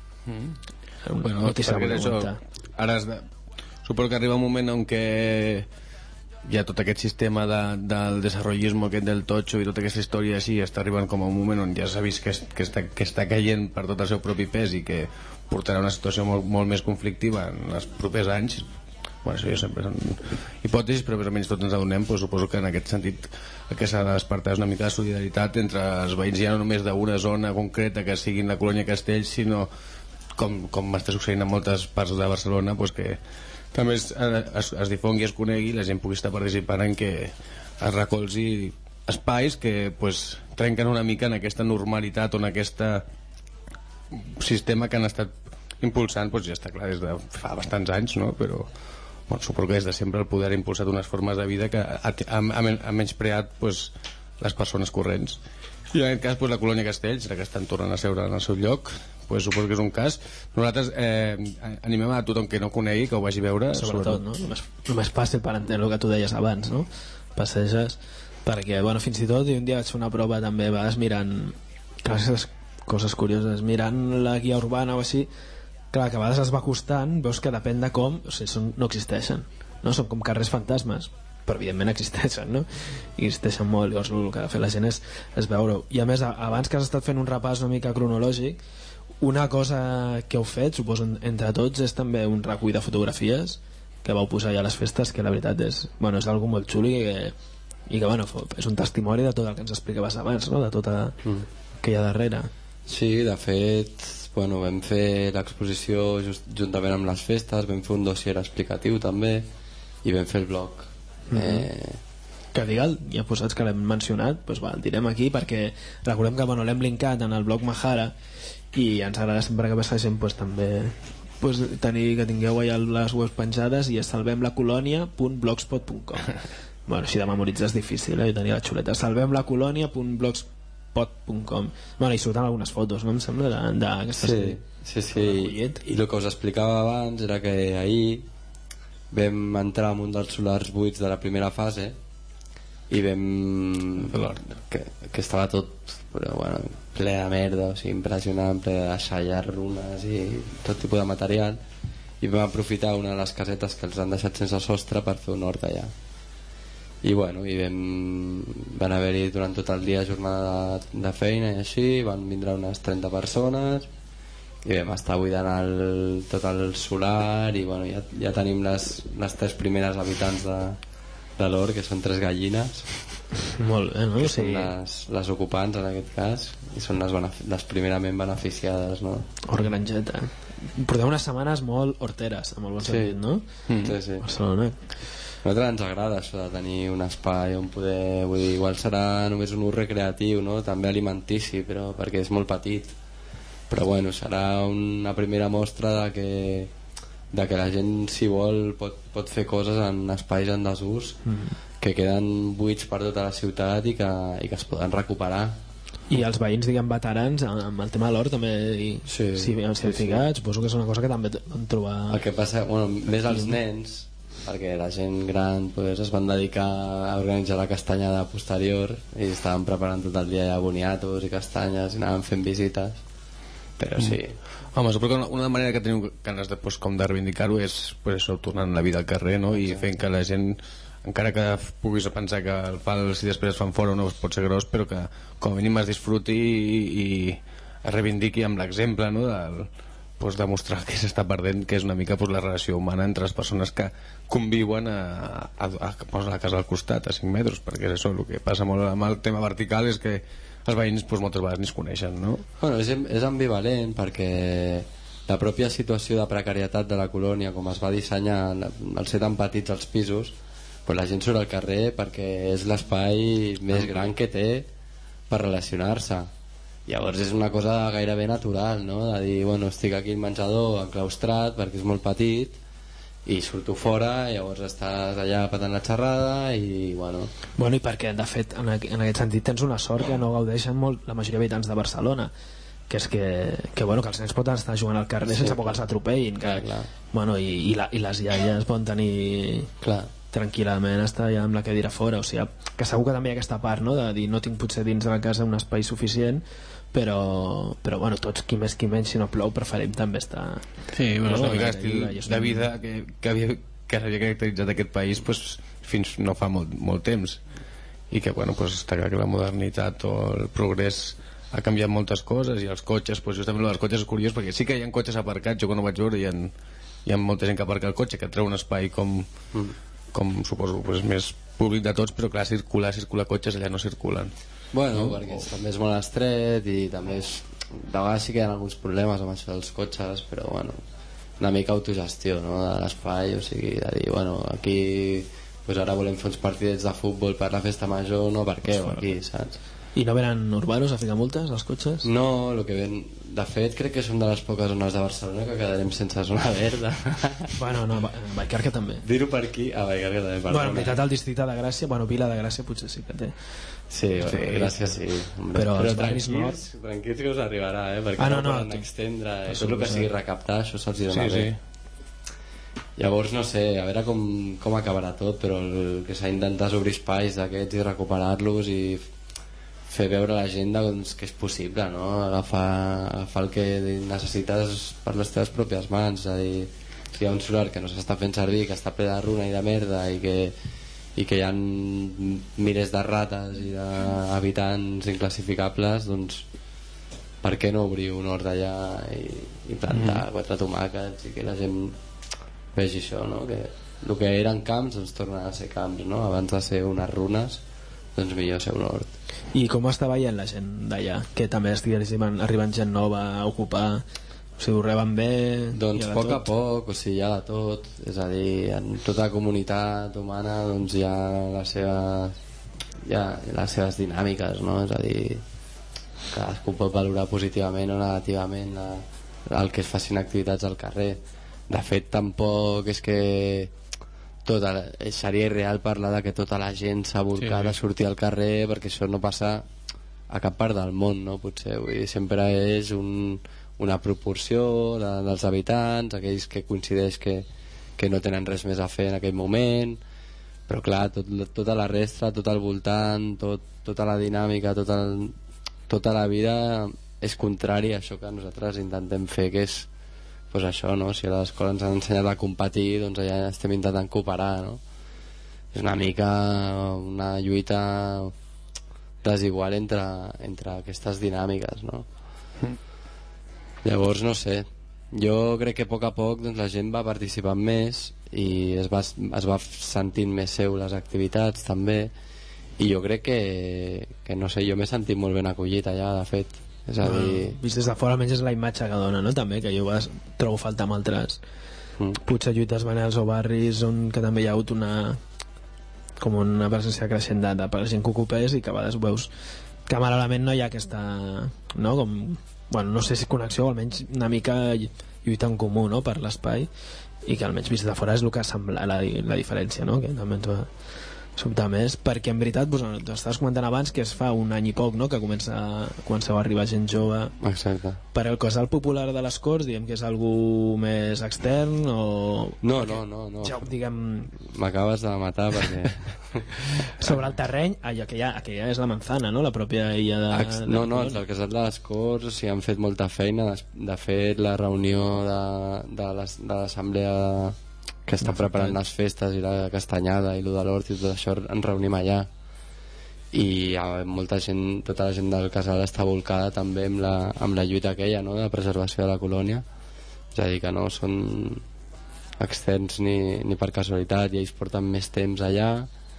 Ara suposo que arriba un moment en què hi ha tot aquest sistema del desarrollisme aquest del totxo i tota aquesta història així, està arribant com a un moment on ja s'ha vist que està caient per tot el seu propi pes i que portarà una situació molt més conflictiva en els propers anys. Això ja sempre són hipòtesis, però més o menys tots ens adonem, suposo que en aquest sentit el que s'ha de despertar és una mica de solidaritat entre els veïns, ja no només d'una zona concreta que siguin la colònia Castells, sinó com està succeint en moltes parts de Barcelona, que també es difongui, es conegui, la gent pugui estar participant en que es recolzi espais que trenquen una mica en aquesta normalitat o en aquest sistema que han estat impulsant, ja està clar, des de fa bastants anys, no? Però suposo que des de sempre el poder ha impulsat unes formes de vida que ha menyspreat les persones corrents. I en aquest cas la colònia Castells, que estan tornant a seure en el seu lloc, suposo que és un cas. Nosaltres animem a tothom que no conegui, que ho vagi a veure. Sobretot, no? El més fàcil per entendre el que tu deies abans, no? Passeges, perquè fins i tot un dia vaig fer una prova també, vas mirant coses curioses, mirant la guia urbana o així, clar, que a vegades es va acostant, veus que depèn de com, no existeixen, no? Són com carrers fantasmes, però evidentment existeixen, no? I existeixen molt, llavors el que ha de fer la gent és veure-ho. I a més, abans que has estat fent un repàs una mica cronològic, una cosa que heu fet, suposo, entre tots, és també un recull de fotografies que vau posar ja a les festes, que la veritat és algo molt xulo i que és un testimoni de tot el que ens explicaves abans, no? De tot el que hi ha darrere. Sí, de fet, vam fer l'exposició juntament amb les festes, vam fer un dossier explicatiu també i vam fer el blog. Que digue'l, ja posats que l'hem mencionat, el direm aquí perquè recordem que l'hem linkat en el blog Mahara i ens agrada sempre que passa gent també que tingueu allà les webs penjades, i és salvemlacolonia.blogspot.com. Així de memoritzar és difícil, i tenir la xuleta, salvemlacolonia.blogspot.com. I surten algunes fotos, no em sembla, d'aquestes. Sí. I el que us explicava abans era que ahir vam entrar en un dels solars buits de la primera fase i vam que estava tot ple de merda, impressionant, ple de xalles, runes i tot tipus de material, i vam aprofitar una de les casetes que els han deixat sense sostre per fer un hort allà. I van haver-hi durant tot el dia jornada de feina i així, van vindre unes 30 persones i vam estar buidant tot el solar i ja tenim les 3 primeres habitants de l'hort, que són 3 gallines. Molt bé, no? Que són les ocupants en aquest cas, i són les primerament beneficiades, no? Hort grangeta. Porteu unes setmanes molt horteres, en el bon sentit, no? Sí. Barcelona. A nosaltres ens agrada això de tenir un espai on poder, igual serà només un ús recreatiu, no? També alimentici, però perquè és molt petit, però serà una primera mostra de que la gent, si vol, pot fer coses en espais en desús que queden buits per tota la ciutat i que es poden recuperar. I els veïns, veterans, amb el tema de l'hort també s'hi han ficat. Suposo que és una cosa que també van trobar. El que passa, més els nens, perquè la gent gran es van dedicar a organitzar la castanyada posterior i estaven preparant tot el dia ja boniatos i castanyes i anaven fent visites, però sí. Home, suposo que una manera que tenim ganes de reivindicar-ho és això, tornant la vida al carrer, no? I fent que la gent, encara que puguis pensar que el fal, si després es fan fora, no pot ser gros, però que com a mínim es disfruti i es reivindiqui amb l'exemple, no? Demostrar que s'està perdent, que és una mica la relació humana entre les persones que conviuen a la casa al costat, a 5 metres, perquè és això, el que passa molt amb el tema vertical és que els veïns moltes vegades ni es coneixen, no? És ambivalent perquè la pròpia situació de precarietat de la colònia, com es va dissenyar al ser tan petits els pisos, pues la gent surt al carrer perquè és l'espai més gran que té per relacionar-se. Llavors és una cosa gairebé natural, no? De dir, bueno, estic aquí al menjador enclaustrat perquè és molt petit i surto fora, llavors estàs allà patant la xerrada i bueno... Bueno, i perquè de fet en aquest sentit tens una sort que no gaudeixen molt la majoria d'habitants de Barcelona, que és que bueno, que els nens poden estar jugant al carrer sense por que els atropellin, que, bueno, i les iaies poden tenir tranquil·lament estar allà amb la cadira fora, o sigui, que segur que també hi ha aquesta part, no?, de dir no tinc potser dins de la casa un espai suficient, però bueno, tots qui més qui menys, si no plou preferim també estar... Sí, bueno, és una mica l'estil de vida que s'havia caracteritzat aquest país pues, fins no fa molt temps, i que bueno, pues, està clar que la modernitat o el progrés ha canviat moltes coses, i els cotxes, pues, justament els cotxes és curiós perquè sí que hi ha cotxes aparcats, jo quan ho vaig veure hi ha molta gent que aparca el cotxe, que treu un espai com suposo pues, més públic de tots, però clar, circular cotxes allà no circulen. Bueno, perquè també és molt estret i també és... de vegades sí que hi ha alguns problemes amb això dels cotxes, però bueno, una mica autogestió, no?, de l'espai, o sigui, de dir, bueno, aquí pues ara volem fer uns partidets de futbol per la festa major, no, per què, o aquí, saps? I no venen urbanos a ficar multes, els cotxes? No, el que ven... De fet, crec que som de les poques zones de Barcelona que quedarem sense zona verda. Bueno, no, a Vallcarca també. Dir-ho per aquí, a Vallcarca també. Bueno, en veritat, el districte de Gràcia, bueno, Vila de Gràcia potser sí que té. Sí, bueno, Gràcia sí. Però els barris nord... Tranquils que us arribarà, perquè no poden extendre. Tot el que sigui recaptar, això se'ls dona bé. Llavors, no sé, a veure com acabarà tot, però el que s'ha d'intentar és obrir espais d'aquests i recuperar-los i fer veure a la gent doncs, que és possible, no? Agafar el que necessites per les teves pròpies mans, és a dir, si hi ha un solar que no s'està fent servir, que està ple de runa i de merda i que hi ha milers de rates i d'habitants inclassificables, doncs per què no obrir un hort allà i plantar 4 tomàquets i que la gent vegi això, no? Que el que eren camps doncs tornen a ser camps, no? Abans de ser unes runes, doncs millor ser un hort. I com està veient la gent d'allà? Que també estiguessin arribant gent nova a ocupar, o sigui, ho reben bé? Doncs a poc a poc, o sigui, hi ha de tot, és a dir, en tota la comunitat humana doncs hi ha les seves dinàmiques, no? És a dir, cadascú pot valorar positivament o negativament el que es facin activitats al carrer. De fet, tampoc és que seria irreal parlar de que tota la gent s'ha volcat a sortir al carrer, perquè això no passa a cap part del món, no? Potser, vull dir, sempre és una proporció dels habitants, aquells que coincideix que no tenen res més a fer en aquell moment, però clar, tota la resta, tot al voltant, tota la dinàmica, tota la vida és contrari a això que nosaltres intentem fer, que és pues això, no? Si a l'escola ens han ensenyat a competir, doncs allà estem intentant cooperar, no? És una mica una lluita desigual entre aquestes dinàmiques, no? Llavors, no sé, jo crec que a poc doncs, la gent va participant més i es va sentint més seu les activitats també, i jo crec que no sé, jo m'he sentit molt ben acollit allà, de fet. És a dir... Vist des de fora almenys és la imatge que dona, no? També, que jo trobo falta amb altres potser lluites banals o barris on que també hi ha hagut una presència creixent de gent que ocupés i que a vegades ho veus que malament no hi ha aquesta, no? Com, bueno, no sé si connexió o almenys una mica lluita en comú, no? Per l'espai, i que almenys vist de fora és el que sembla la diferència, no? Que també ens va sobtar més, perquè en veritat tu estaves comentant abans que es fa un any i poc, no?, que comenceu a arribar gent jove. Exacte. Per el casal popular de les Corts, diguem que és algú més extern o... No. Ja, diguem... M'acabes de matar perquè... Sobre el terreny, aquella és la manzana, no?, la pròpia illa de... No, el casal de les Corts s'hi han fet molta feina. De fet, la reunió de l'assemblea que està preparant les festes i la castanyada i lo de l'hort i tot això, ens reunim allà, i molta gent, tota la gent del casal està volcada també amb la lluita aquella, no?, de preservació de la colònia. És a dir, que no són externs ni per casualitat, i ells porten més temps allà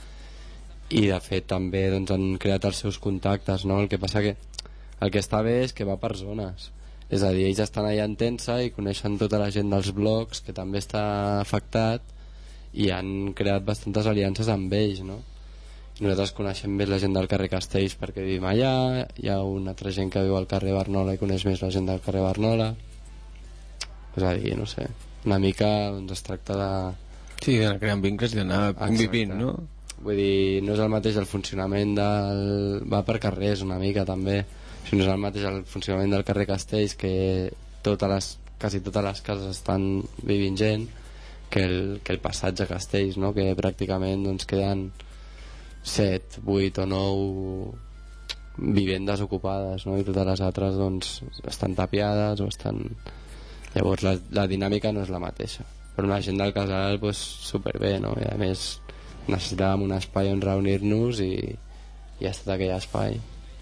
i de fet també doncs, han creat els seus contactes, no? El que passa que el que està bé és que va per zones, És a dir, ells estan allà en Tensa i coneixen tota la gent dels blocs que també està afectat i han creat bastantes aliances amb ells, no? Nosaltres coneixem més la gent del carrer Castells perquè vivim allà, hi ha una altra gent que viu al carrer Barnola i coneix més la gent del carrer Barnola. És a dir, no sé, una mica doncs, es tracta de... Sí, d'anar creant vincles i d'anar convivint, no? Vull dir, no és el mateix el funcionament del... va per carrers una mica també, si no és el mateix el funcionament del carrer Castells, que quasi totes les cases estan vivint gent, que el passatge Castells, no? Que pràcticament doncs, queden 7, 8 o 9 vivendes ocupades, no? I totes les altres doncs, estan tapiades o estan... Llavors la dinàmica no és la mateixa, però la gent del casal pues, superbé, no? I a més necessitàvem un espai on reunir-nos i ha estat aquell espai.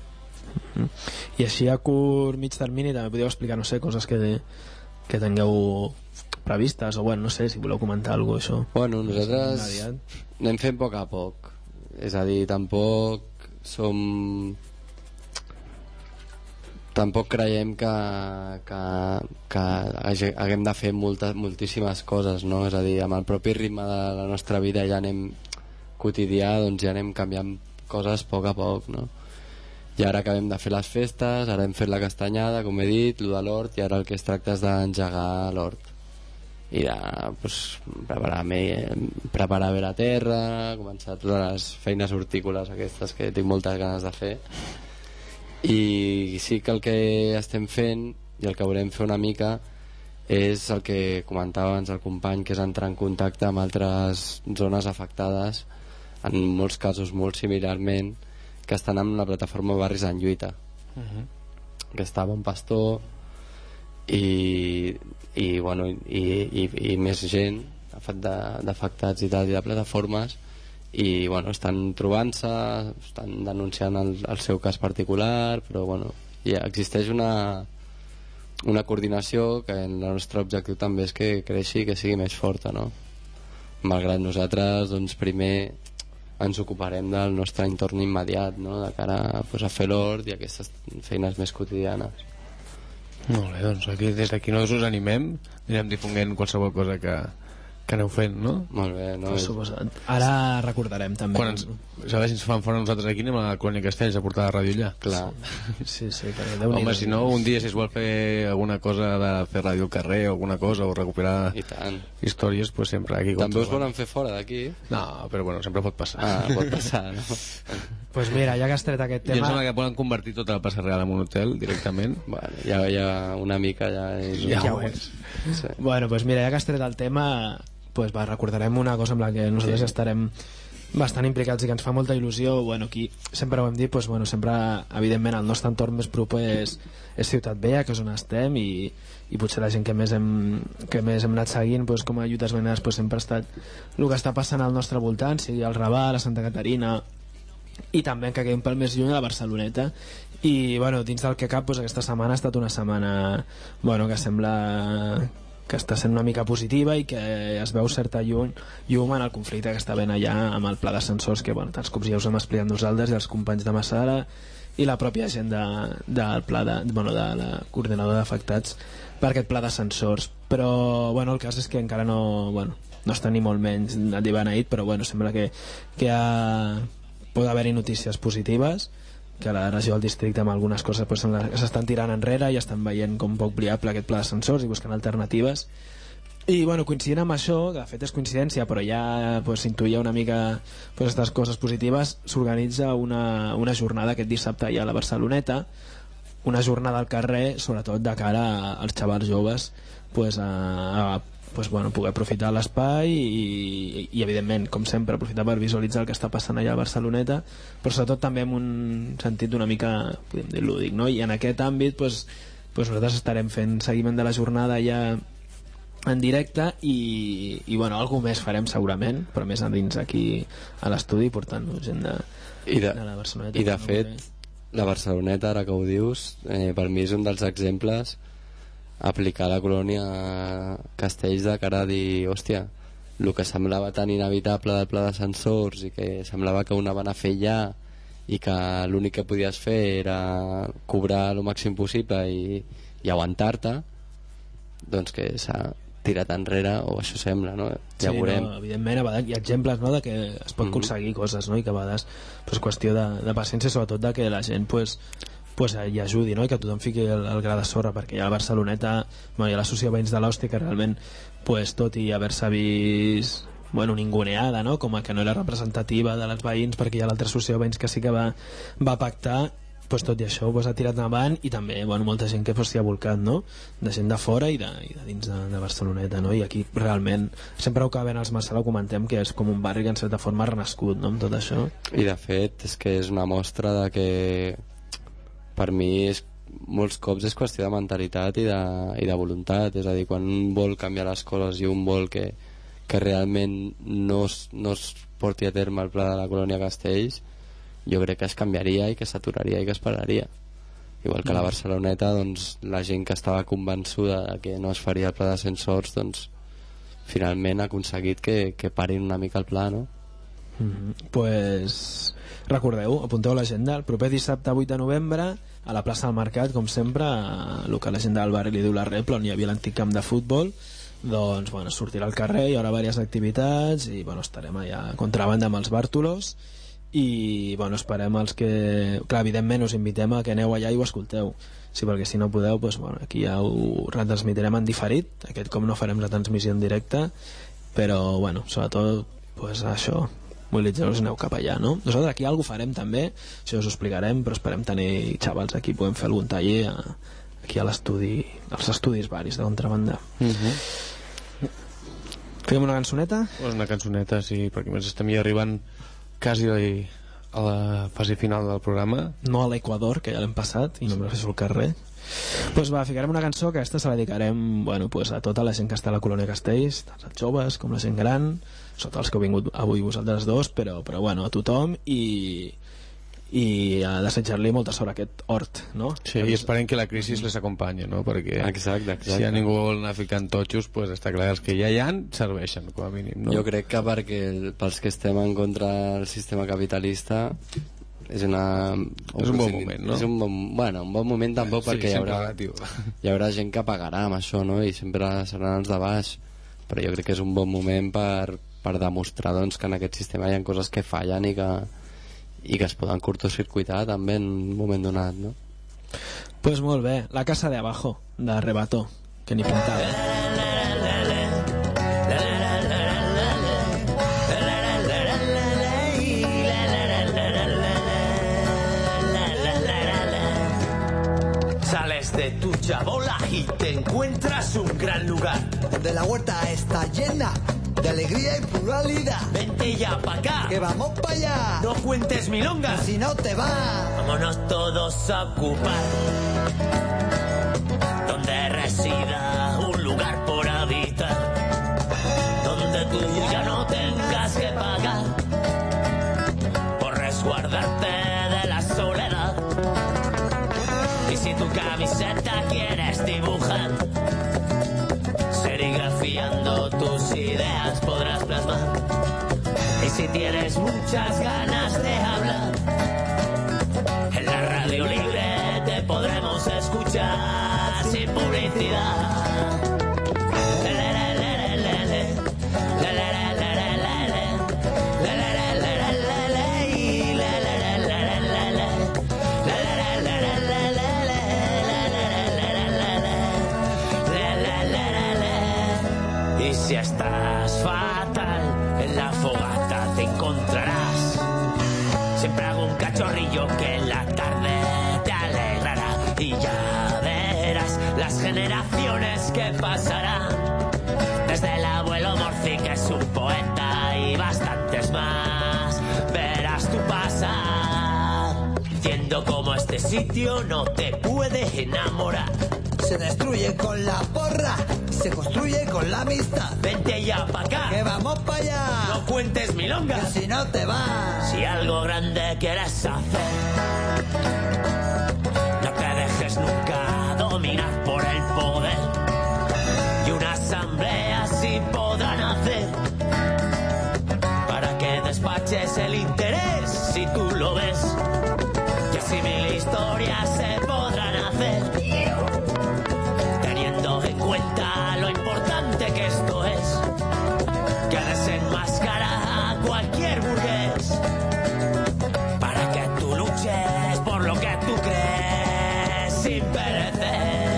I així a curt mig termini també podeu explicar, no sé, coses que tingueu previstes o bueno, no sé, si voleu comentar alguna cosa, això. Bueno, nosaltres anem fent a poc a poc, és a dir, tampoc creiem que haguem de fer moltíssimes coses, no? És a dir, amb el propi ritme de la nostra vida ja anem quotidià, doncs ja anem canviant coses a poc, no? I ara acabem de fer les festes, ara hem fet la castanyada, com he dit, lo de l'hort, i ara el que es tracta és d'engegar l'hort i de pues, preparar bé la terra, començar totes les feines hortícoles aquestes que tinc moltes ganes de fer. I sí que el que estem fent i el que volem fer una mica és el que comentava abans el company, que és entrar en contacte amb altres zones afectades, en molts casos molt similarment, que estan amb la plataforma Barris en Lluita, que està a Bon Pastor i més gent d'afectats i tal, i de plataformes, i bueno, estan trobant-se, estan denunciant el seu cas particular, però bueno, ja existeix una coordinació que el nostre objectiu també és que creixi i que sigui més forta, no? Malgrat nosaltres doncs, primer ens ocuparem del nostre entorn immediat, no? De cara pues, a fer l'hort i aquestes feines més quotidianes. Molt bé, doncs aquí, des d'aquí nosaltres us animem, anirem difonent qualsevol cosa que aneu fent, no? Molt bé, no? Per suposat. Ara recordarem també. Quan si ens fan fora nosaltres aquí anem a la Colònia Castells a portar la ràdio allà. Clar. Sí, perquè home, si no, un dia si es vol fer alguna cosa de fer ràdio al carrer o alguna cosa, o recuperar històries, pues sempre aquí. També us volen fer fora d'aquí? No, però bueno, sempre pot passar. Pot passar, no? Pues mira, ja que has tret aquest tema... Jo em sembla que poden convertir tota la Plaça Real en un hotel directament. Bueno, ja una mica ja és... Ja ho és. Sí. Bueno, pues mira, ja que has tret el tema, pues recordarem una cosa amb la que nosaltres estarem bastant implicats i que ens fa molta il·lusió. Bueno, aquí sempre ho hem dit, pues, bueno, sempre evidentment el nostre entorn més proper és Ciutat Vella, que és on estem, i potser la gent que més hem anat seguint pues, com a lluites veïnals pues, sempre ha estat el que està passant al nostre voltant, sigui el Raval, la Santa Caterina, i també que quedem pel més lluny a la Barceloneta. I bueno, dins del que cap pues, aquesta setmana ha estat una setmana que sembla que està sent una mica positiva i que es veu certa llum en el conflicte que està havent allà amb el pla d'ascensors, que bueno, tants cops ja us hem explicat nosaltres i els companys de Massara i la pròpia gent del pla de la coordinadora d'afectats per aquest pla d'ascensors. Però bueno, el cas és que encara no està ni molt menys beneït, però bueno, sembla que pot haver-hi notícies positives, que la regió del districte amb algunes coses pues, s'estan tirant enrere i estan veient com poc viable aquest pla d'ascensors i buscant alternatives. I bueno, coincidint amb això, que de fet és coincidència, però ja pues, s'intuïa una mica aquestes coses positives, s'organitza una jornada aquest dissabte allà a la Barceloneta, una jornada al carrer, sobretot de cara als xavals joves pues, poder aprofitar l'espai i evidentment, com sempre, aprofitar per visualitzar el que està passant allà a Barceloneta, però sobretot també en un sentit una mica, podem dir, lúdic, no? I en aquest àmbit nosaltres estarem fent seguiment de la jornada ja en directe i alguna més farem segurament, però més endins aquí a l'estudi portant gent de la Barceloneta. I de fet, la Barceloneta, ara que ho dius, per mi és un dels exemples aplicar la colònia Castells de cara a dir, hòstia, el que semblava tan inevitable del pla d'ascensors i que semblava que ho anaven a fer ja i que l'únic que podies fer era cobrar el màxim possible i i aguantar-te, doncs que s'ha tirat enrere, o això sembla, no? Ja veurem. No, evidentment, a vegades hi ha exemples, no?, de que es pot aconseguir coses, no?, i que a vegades és qüestió de paciència, sobretot de que la gent pues, hi ajudi, no?, i que tothom fiqui el gra de sorra, perquè hi ha la Barceloneta, bueno, hi ha l'associació Veïns de l'Hòstia, que realment, pues, tot i haver-se vist ninguneada, no?, com a que no era representativa de les veïns, perquè hi ha l'altra associació Veïns que sí que va pactar, pues, tot i això ha tirat endavant, i també molta gent que s'hi ha volcat, no?, de gent de fora i de dins de Barceloneta, no?, i aquí realment sempre ho acabem als Massala, ho comentem, que és com un barri que en certa forma ha renascut, no?, amb tot això. I de fet és que és una mostra de que per mi molts cops és qüestió de mentalitat i de voluntat, és a dir, quan un vol canviar les coses i un vol que realment no es porti a terme el pla de la colònia Castells, jo crec que es canviaria i que s'aturaria i que es pararia. Igual que a la Barceloneta, doncs, la gent que estava convençuda que no es faria el pla d'ascensors, doncs finalment ha aconseguit que parin una mica el pla, no? Pues recordeu, apunteu a l'agenda, el proper dissabte 8 de novembre a la plaça del Mercat, com sempre, el que la gent del barri li diu la Repla, on hi havia l'antic camp de futbol, doncs sortirà al carrer, hi haurà diverses activitats i estarem allà a contrabanda amb els Bàrtolos, i esperem els que, clar, evidentment us invitem a que aneu allà i ho escolteu, sí, perquè si no podeu, aquí ja ho retransmitirem en diferit, aquest cop no farem la transmissió en directe, però sobretot això, mobilitzeu-vos, aneu cap allà, no? Nosaltres aquí alguna farem també, això us ho explicarem, però esperem tenir xavals aquí, podem fer algun taller aquí a l'estudi, als estudis baris de contrabanda. Fem una cançoneta? Una cançoneta, sí, perquè més estem ja arribant quasi a la fase final del programa. No a l'Equador, que ja l'hem passat i no em refeixo al carrer. Doncs ficarem una cançó que aquesta se la dedicarem a tota la gent que està a la colònia Castells, tant els joves com la gent gran, sota els que heu vingut avui vosaltres dos, però a tothom, i a desitjar-li molta sort a aquest hort, no? Sí, i esperem que la crisi les acompanyi, no? Perquè exacte. Si ja ningú vol anar ficant totxos, pues està clar que els que ja hi ha serveixen, com a mínim, no? Jo crec que pels que estem en contra del sistema capitalista és un bon moment, no? És un bon moment tampoc, perquè hi haurà gent que pagarà amb això, no? I sempre seran els de baix, però jo crec que és un bon moment per demostrar, doncs, que en aquest sistema hi ha coses que fallen i que es poden curtocircuitar també en un moment donat, no? Pues molt bé, La casa de abajo, de Rebató, que ni pintava. Sales de tu chabola y te encuentras un gran lugar donde la huerta está llena de alegría y pluralidad. Vente ya pa' acá, que vamos pa' allá. No cuentes milongas, si no te vas. Vámonos todos a ocupar donde resida un lugar por habitar, donde tú ya no tengas que pagar por resguardarte de la soledad. Y si tu camiseta quieres dibujar, serigrafiando tus ideas podrás plasmar. Y si tienes muchas ganas de hablar, en la radio libre te podremos escuchar sin publicidad. Y si estás fatal, en la fogata te encontrarás. Siempre hago un cachorrillo que en la tarde te alegrará. Y ya verás las generaciones que pasarán, desde el abuelo Morci, que es un poeta, y bastantes más. Verás tú pasar, diciendo cómo este sitio no te puede enamorar. Se destruye con la porra, se construye con la amistad. Vente ya pa' acá, que vamos pa' allá. No cuentes milongas, que si no te vas. Si algo grande quieres hacer, no te dejes nunca dominar por el poder. Y una asamblea sí podrá nacer, para que despaches el interés, si tú lo ves. Y así mil historias se podrán hacer. sin perecer.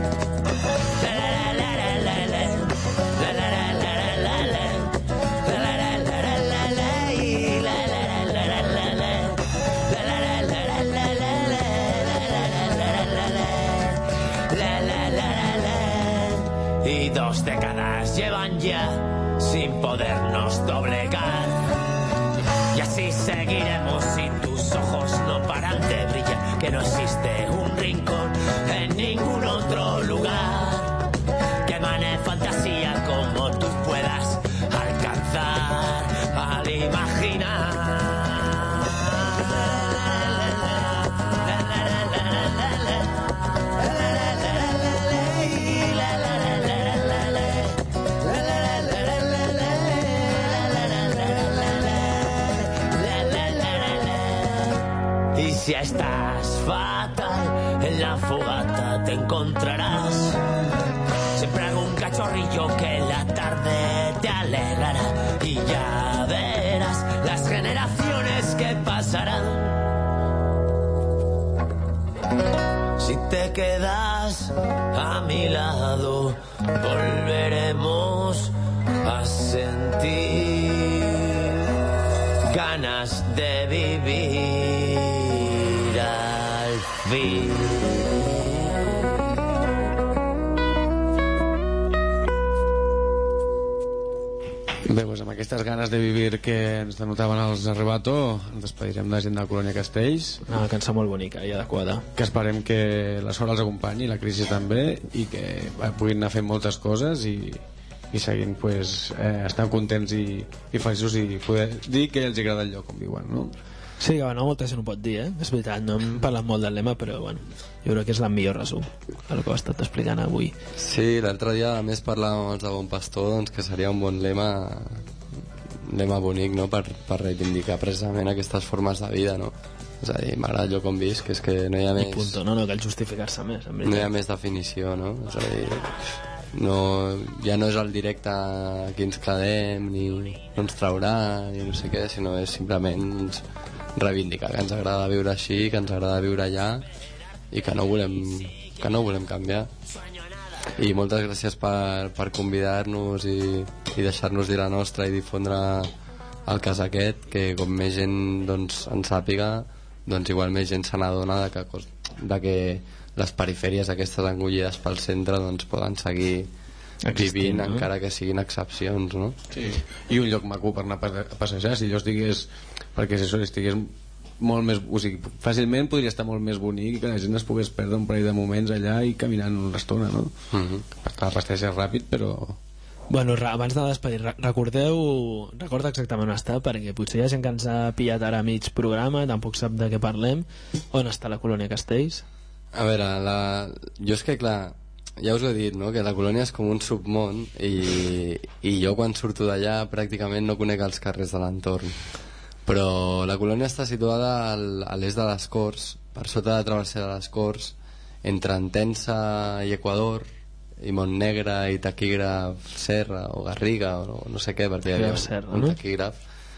Y 2 décadas llevan ya sin podernos doblegar. Y así seguiremos si tus ojos no paran de brillar, que no existe un rincón en ningún otro lugar que emane fantasía como tú puedas alcanzar al imaginar. Y si estás fatal, en la fogata te encontrarás siempre algún cachorrillo que en la tarde te alegrará. Y ya verás las generaciones que pasarán. Si te quedas a mi lado, volveremos a sentir ganas de vivir al fin. Bé, doncs amb aquestes ganes de vivir que ens denotaven els Arrebato, ens despedirem de la gent de la Colònia Castells. Una cançó molt bonica i adequada. Que esperem que la sort els acompanyi, la crisi també, i que puguin anar fent moltes coses i seguint pues, estar contents i feliços i poder dir que els agrada el lloc on viuen, no? Sí, que no, molta gent ho pot dir, és veritat, no hem parlat molt del lema, però bueno, jo crec que és el millor resum el que ho he estat explicant avui. Sí, l'altre dia a més parlàvem de Bon Pastor, doncs que seria un bon lema bonic, no?, per reivindicar precisament aquestes formes de vida, no? És a dir, m'agrada el lloc on visc, que és que no hi ha més... I punto, no cal justificar-se més, en veritat. No hi ha més definició, no? És a dir, ja no és el directe a qui ens quedem, ni no ens traurà, ni no sé què, sinó és simplement reivindicar que ens agrada viure així, que ens agrada viure allà i que no volem canviar. I moltes gràcies per convidar-nos i deixar-nos dir la nostra i difondre el cas aquest, que com més gent doncs, en sàpiga, doncs igual més gent se n'adona de que les perifèries aquestes engullides pel centre doncs, poden seguir vivint, no? Encara que siguin excepcions, no? Sí. I un lloc maco per anar a passejar, si allò estigués, perquè si això estigués molt més, o sigui, fàcilment podria estar molt més bonic i que la gent es pogués perdre un parell de moments allà i caminant una estona, no? Perquè la pastella és ràpid, però... Bueno, abans de despedir, recorda exactament on està, perquè potser hi ha gent que ens ha pillat ara a mig programa, tampoc sap de què parlem. On està la Colònia Castells? A veure, jo és que clar, ja us ho he dit, no?, que la colònia és com un submón i jo quan surto d'allà pràcticament no conec els carrers de l'entorn, però la colònia està situada a l'est de les Corts, per sota de Travessera de les Corts, entre Entença i Equador i Montnegre i Taquígraf Serra o Garriga o no sé què, perquè hi havia un taquígraf.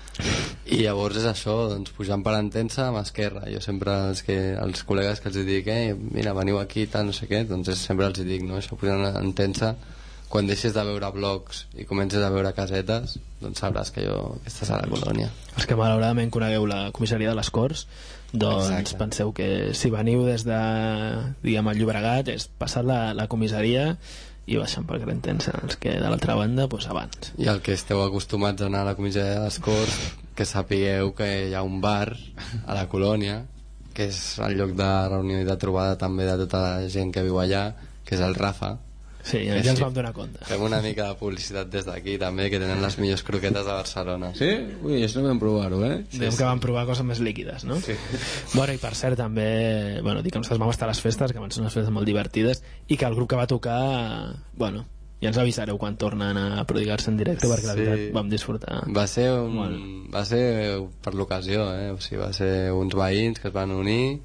I llavors és això, doncs pujant per Entença a mà esquerra. Jo sempre els col·legues que els dic mira, veniu aquí, tal, no sé què, doncs sempre els dic, no? Això pujant a Entença, quan deixes de veure blocs i comences a veure casetes, doncs sabràs que estàs a la colònia. Els que malauradament conegueu la comissaria de les Corts, doncs exacte, penseu que si veniu des de, diguem, el Llobregat, és passar la comissaria i baixant per Entença, els que de l'altra banda, doncs abans. I el que esteu acostumats a anar a la comissaria de les Corts, que sapigueu que hi ha un bar a la colònia, que és el lloc de reunió i de trobada també de tota la gent que viu allà, que és el Rafa. Sí, ja ens vam donar compte. Fem una mica de publicitat des d'aquí també, que tenen les millors croquetes de Barcelona. Sí? Ui, això no vam provar-ho, Dèiem que vam provar coses més líquides, no? Sí. Bueno, i per cert també, bueno, dir que nosaltres vam estar a les festes, que van ser unes festes molt divertides, i que el grup que va tocar, bueno, ja ens avisareu quan tornen a prodigar-se en directe, perquè la veritat vam disfrutar. Va ser per l'ocasió, o sigui, va ser uns veïns que es van unir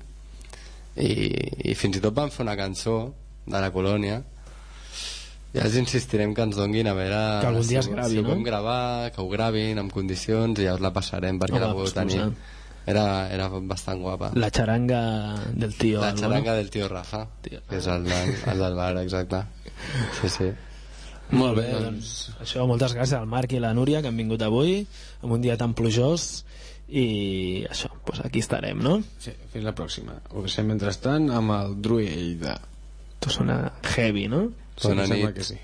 i fins i tot van fer una cançó de la colònia. Ja els insistirem que ens donguin a veure que algun dia es gravi, si ho podem gravar, que ho gravin en condicions i ja us la passarem perquè la podeu tenir Era bastant guapa. La xaranga del tio. La xaranga del tio Rafa, que és el del bar, exacte. Sí. Molt bé, doncs això, moltes gràcies al Marc i la Núria que han vingut avui en un dia tan plujós i això, doncs aquí estarem, no? Sí, fins la pròxima. Ho deixem mentrestant amb el Druida. Tu sona heavy, no? Bona nit. Sembla que sí.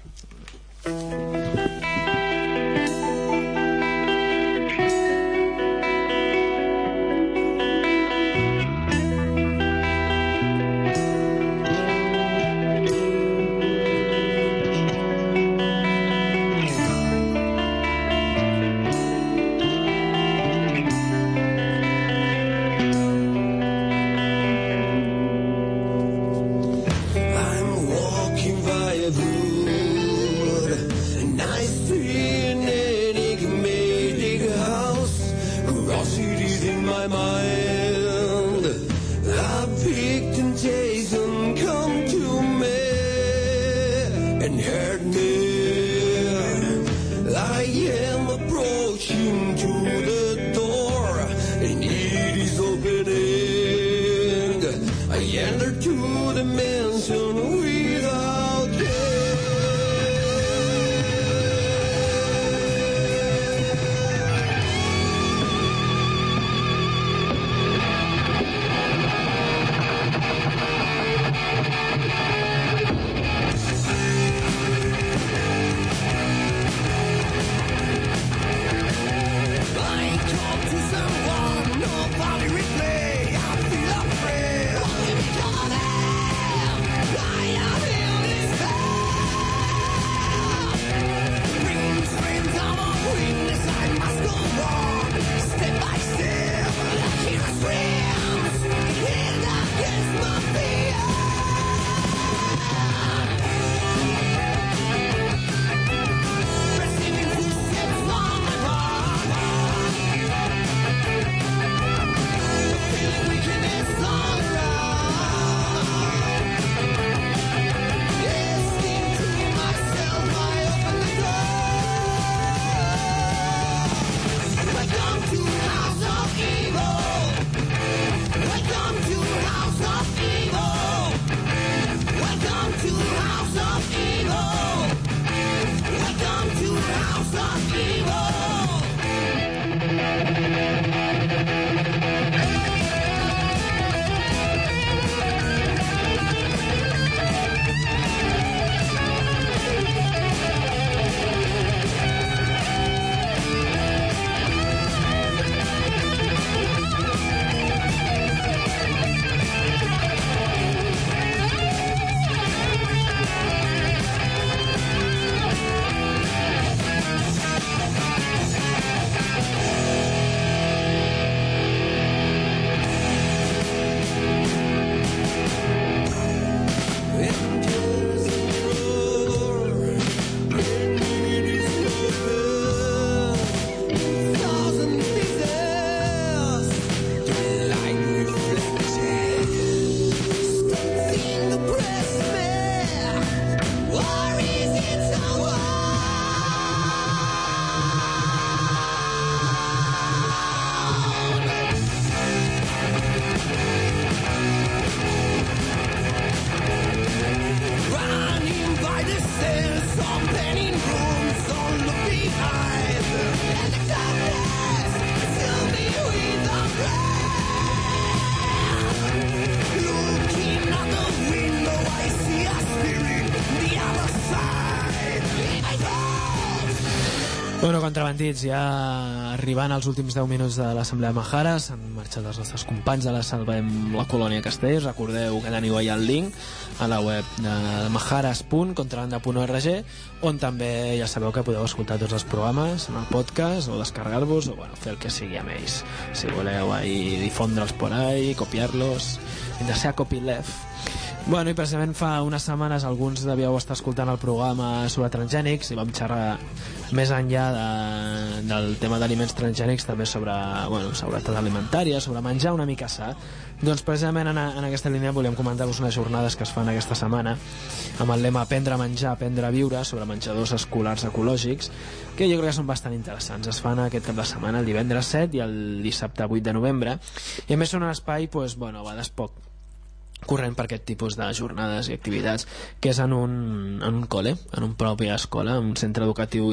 Bueno, contrabandits, ja arribant als últims 10 minuts de l'Assemblea de Majares, han marxat els nostres companys de la Salvem la Colònia Castells. Recordeu que teniu allà el link a la web de majares.contrabanda.org, on també ja sabeu que podeu escoltar tots els programes en el podcast o descarregar-vos o bueno, fer el que sigui amb ells. Si voleu ahí difondre'ls por ahí, copiar-los, de ser a copyleft. Bueno, i precisament fa unes setmanes alguns devíeu estar escoltant el programa sobre transgènics i vam xerrar més enllà del tema d'aliments transgènics també sobre, bueno, seguretat alimentària, sobre menjar una mica sa. Doncs precisament en aquesta línia volíem comentar-vos unes jornades que es fan aquesta setmana amb el lema Aprendre a menjar, aprendre a viure, sobre menjadors escolars ecològics, que jo crec que són bastant interessants. Es fan aquest cap de setmana, el divendres 7 i el dissabte 8 de novembre, i a més són un espai, doncs, bueno, a vegades poc corrent per aquest tipus de jornades i activitats, que és en un col·le, en una pròpia escola, un centre educatiu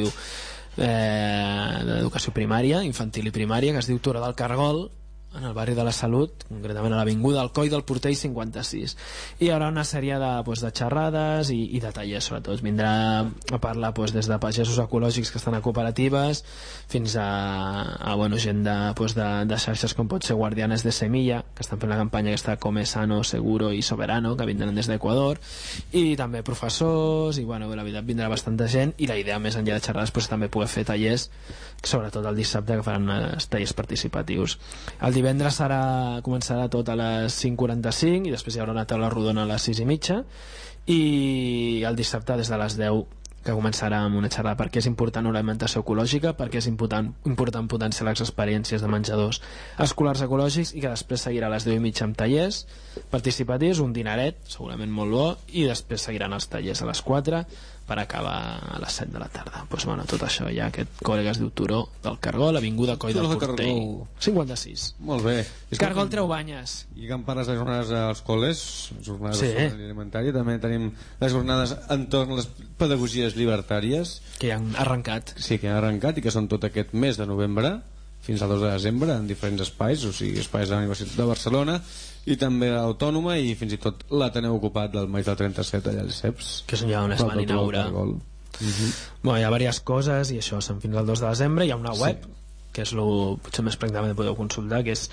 d'educació primària, infantil i primària, que es diu Torre del Cargol, en el barri de la Salut, concretament a l'avinguda Alcoi del Portell 56. I hi haurà una sèrie de xerrades i de tallers, sobretot. Vindrà a parlar des de pagesos ecològics que estan a cooperatives fins a bueno, gent de xarxes com pot ser Guardianes de Semilla, que estan fent la campanya aquesta Come Sano, Seguro i Soberano, que vindran des d'Equador, i també professors, i bueno, la veritat vindrà bastanta gent, i la idea més enllà de xerrades també poder fer tallers, sobretot el dissabte, que faran tallers participatius. El divendres començarà tot a les 5:45 i després hi haurà una taula rodona a les 6:30, i el dissabte des de les 10, que començarà amb una xerrada per què és important l'alimentació ecològica, per què és important potenciar les experiències de menjadors escolars ecològics, i que després seguirà a les 10:30 amb tallers participatius, un dinaret segurament molt bo, i després seguiran els tallers a les 4 per acabar a les 7 de la tarda. Doncs bueno, tot això ja, aquest col·le que es diu Turó del Cargol, avinguda Coi del Portell 56. Molt bé. Cargol treu banyes. I que em parles de jornades als col·les, jornades alimentàries, també tenim les jornades entorn a les pedagogies llibertàries, que ja han arrencat. Sí, que han arrencat i que són tot aquest mes de novembre fins al 2 de desembre en diferents espais, o sigui, espais de la Universitat de Barcelona i també l'Autònoma, i fins i tot l'Ateneu Ocupat del maig del 37 allà als CEPS, que és ja on es van inaugurar. Bueno, hi ha diverses coses i això són fins al 2 de desembre. Hi ha una web, que és el potser més pràcticament podeu consultar, que és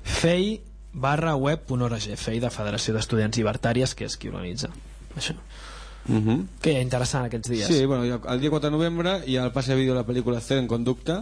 fei.web.org, FEI de Federació d'Estudiants Llibertàries, que és qui organitza això. Que hi ha interessant aquests dies. Sí, bueno, el dia 4 de novembre hi ha el passe de vídeo de la pel·lícula Cero en Conducta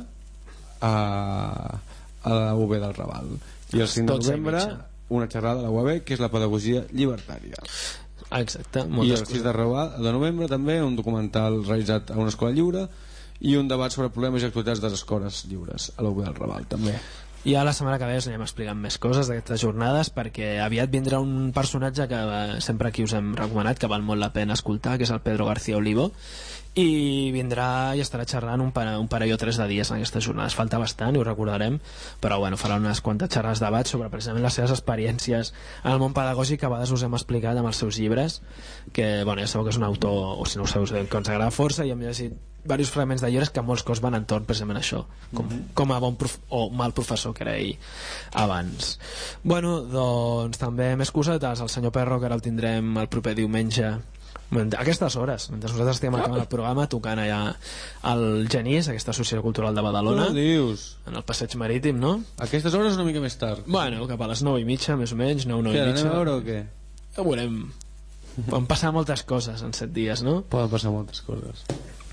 a la UB del Raval, i el 5 de novembre una xerrada a la UAB, que és la pedagogia llibertària. Exacte. I el 6 de novembre també un documental realitzat a una escola lliure i un debat sobre problemes i actualitats de les escoles lliures a la UB del Raval també. I a la setmana que ve us anem explicant més coses d'aquestes jornades, perquè aviat vindrà un personatge que sempre aquí us hem recomanat, que val molt la pena escoltar, que és el Pedro García Olivo, i vindrà i estarà xerrant un parell o 3 de dies en aquestes jornades. Falta bastant i ho recordarem, però bueno, farà unes quantes xerrades de debat sobre precisament les seves experiències en el món pedagògic, que a vegades us hem explicat amb els seus llibres, que bueno, ja sabeu que és un autor, o si no ho sabeu, que ens agrada força, i hem llegit diversos fragments de llibres que molts cops van entorn precisament això, com a bon o mal professor que era ell abans. Bueno, doncs també més cosetes. El senyor Perro, que ara el tindrem el proper diumenge a aquestes hores, mentre nosaltres estem acabant el programa, tocant allà al Genís, aquesta associació cultural de Badalona, en el passeig marítim, no? A aquestes hores una mica més tard. Bueno, cap a les 9:30 més o menys, 9:30. Anem a veure o què? Ho veurem. Poden passar moltes coses en 7 dies, no? Poden passar moltes coses.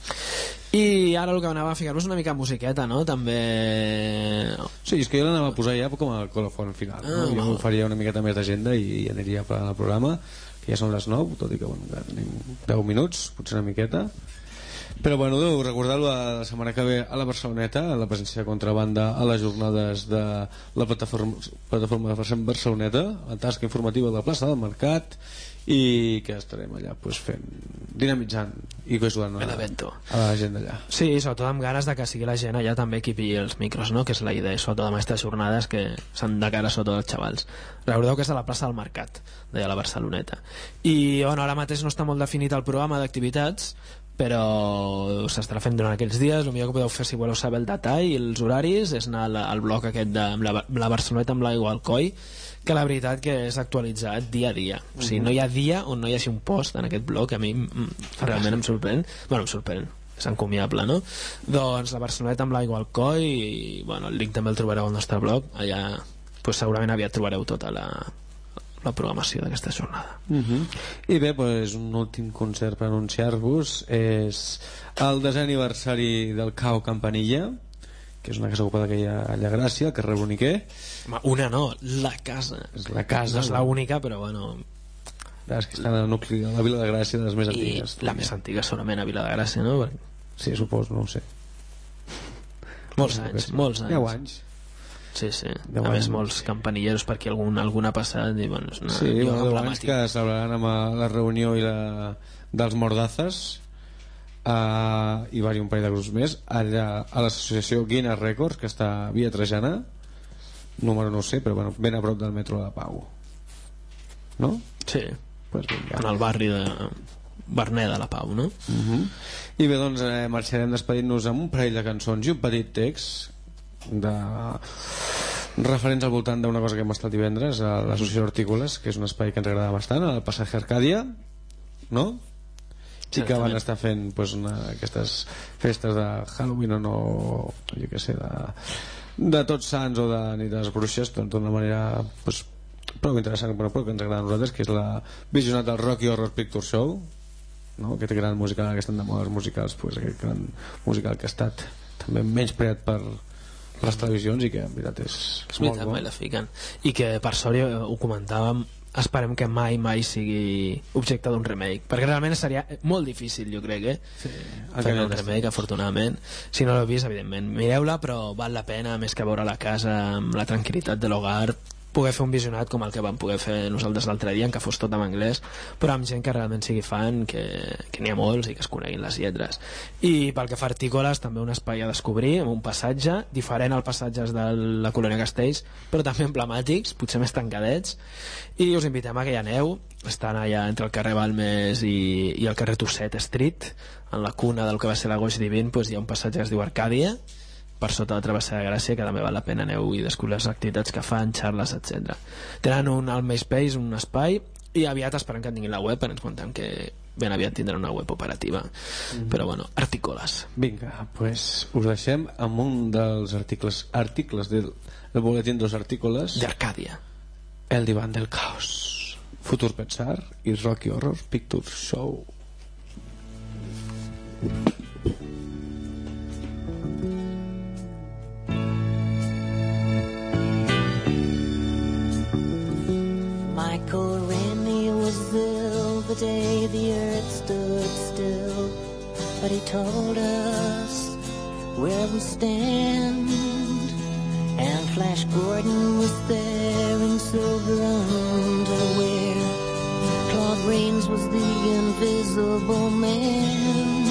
I ara el que anava a ficar-vos una mica musiqueta, no? També... Sí, és que jo l'anava a posar ja com a colofon final, no? Jo faria una miqueta més d'agenda i aniria parlant el programa, que ja són les 9, tot i que bueno, ja tenim 10 minuts, potser una miqueta. Però bueno, recordar-ho la setmana que ve a la Barceloneta, a la presència de Contrabanda a les jornades de la plataforma Barceloneta, la tasca informativa de la plaça del Mercat, i que estarem allà fent, dinamitzant i ajudant a la gent d'allà. Sí, sobretot amb ganes de que sigui la gent allà també qui pilli els micros, no? Que és la idea, sobretot amb aquestes jornades que s'han de cara sobretot els xavals. Recordeu que és a la plaça del Mercat, d'allà a la Barceloneta. I bueno, ara mateix no està molt definit el programa d'activitats, però s'estarà fent durant aquells dies. El millor que podeu fer, si voleu saber el detall i els horaris, és anar al bloc aquest de la Barceloneta amb l'aigua al coll, que la veritat que és actualitzat dia a dia. O sigui, no hi ha dia on no hi hagi un post en aquest blog, que a mi realment em sorprèn. Bueno, em sorprèn, és encomiable, no? Doncs la Barceloneta amb l'aigua al coll, i bueno, el link també el trobareu al nostre blog. Allà segurament aviat trobareu tota la programació d'aquesta jornada. I bé, un últim concert per anunciar-vos és el 10è aniversari del Cao Campanilla, que és una casa ocupada que hi ha allà a Gràcia, al carrer Bruniquer. Una no, la casa. És la casa. No és l'única, però bueno, és que estan al nucli, a la Vila de Gràcia, de les més antigues. I la més antiga segurament a Vila de Gràcia, no? Sí, suposo, no ho sé. Molts anys. 10 anys. Sí. A més, molts campanilleros perquè algun ha passat i, bueno, és una sí, 10 anys que celebraran amb la reunió dels Mordazes i un parell de grups més allà a l'associació Guinness Records, que està a Via Trajana, número no sé, però bueno, ben a prop del metro de Pau, no? Sí, pues vinga. En el barri de Verneda, la Pau, no? I bé, doncs marxarem despedint-nos amb un parell de cançons i un petit text referents al voltant d'una cosa que hem estat divendres a l'associació Hortícoles, que és un espai que ens agrada bastant, al Passaje Arcàdia, no? I que van estar fent pues, aquestes festes de Halloween o no, jo què sé, de Tots Sants o de Nit de les Bruixes, doncs d'una manera pues, prou interessant, però que ens agrada a nosaltres, que és la visionat del Rocky Horror Picture Show, no? Aquest gran musical, aquest de modes musicals, pues, aquest gran musical que ha estat també menyspreat per les televisions i que en veritat és molt bo. Mai la fiquen. I que per sort ho comentàvem, esperem que mai sigui objecte d'un remake, perquè realment seria molt difícil, jo crec, fer un remake, afortunadament. Si no l'heu vist, evidentment mireu-la, però val la pena, més que veure la casa amb la tranquil·litat de l'hogar, poder fer un visionat com el que vam poder fer nosaltres l'altre dia, en què fos tot en anglès, però amb gent que realment sigui fan, que n'hi ha molts i que es coneguin les lletres. I pel que fa a Hortícoles, també un espai a descobrir, amb un passatge diferent als passatges de la Colònia Castells, però també emblemàtics, potser més tancadets, i us invitem a que hi aneu. Estan allà entre el carrer Balmes i el carrer Tusset Street, en la cuna del que va ser la Goix Divin, doncs hi ha un passatge que es diu Arcàdia, per sota la travessera de Gràcia, que també val la pena aneu i descobrir les activitats que fan, xarles, etc. Tenen al MySpace un espai i aviat esperem que tinguin la web, perquè ens contem que ben aviat tindran una web operativa. Però bueno, Hortícoles. Vinga, pues us deixem amb un dels articles del boletín dels Hortícoles d'Arcàdia, El diván del caos, Futur Pensar i Rocky Horror Picture Show. Michael Rennie was ill the day the earth stood still, but he told us where we stand. And Flash Gordon was there in silver underwear. Claude Rains was the invisible man.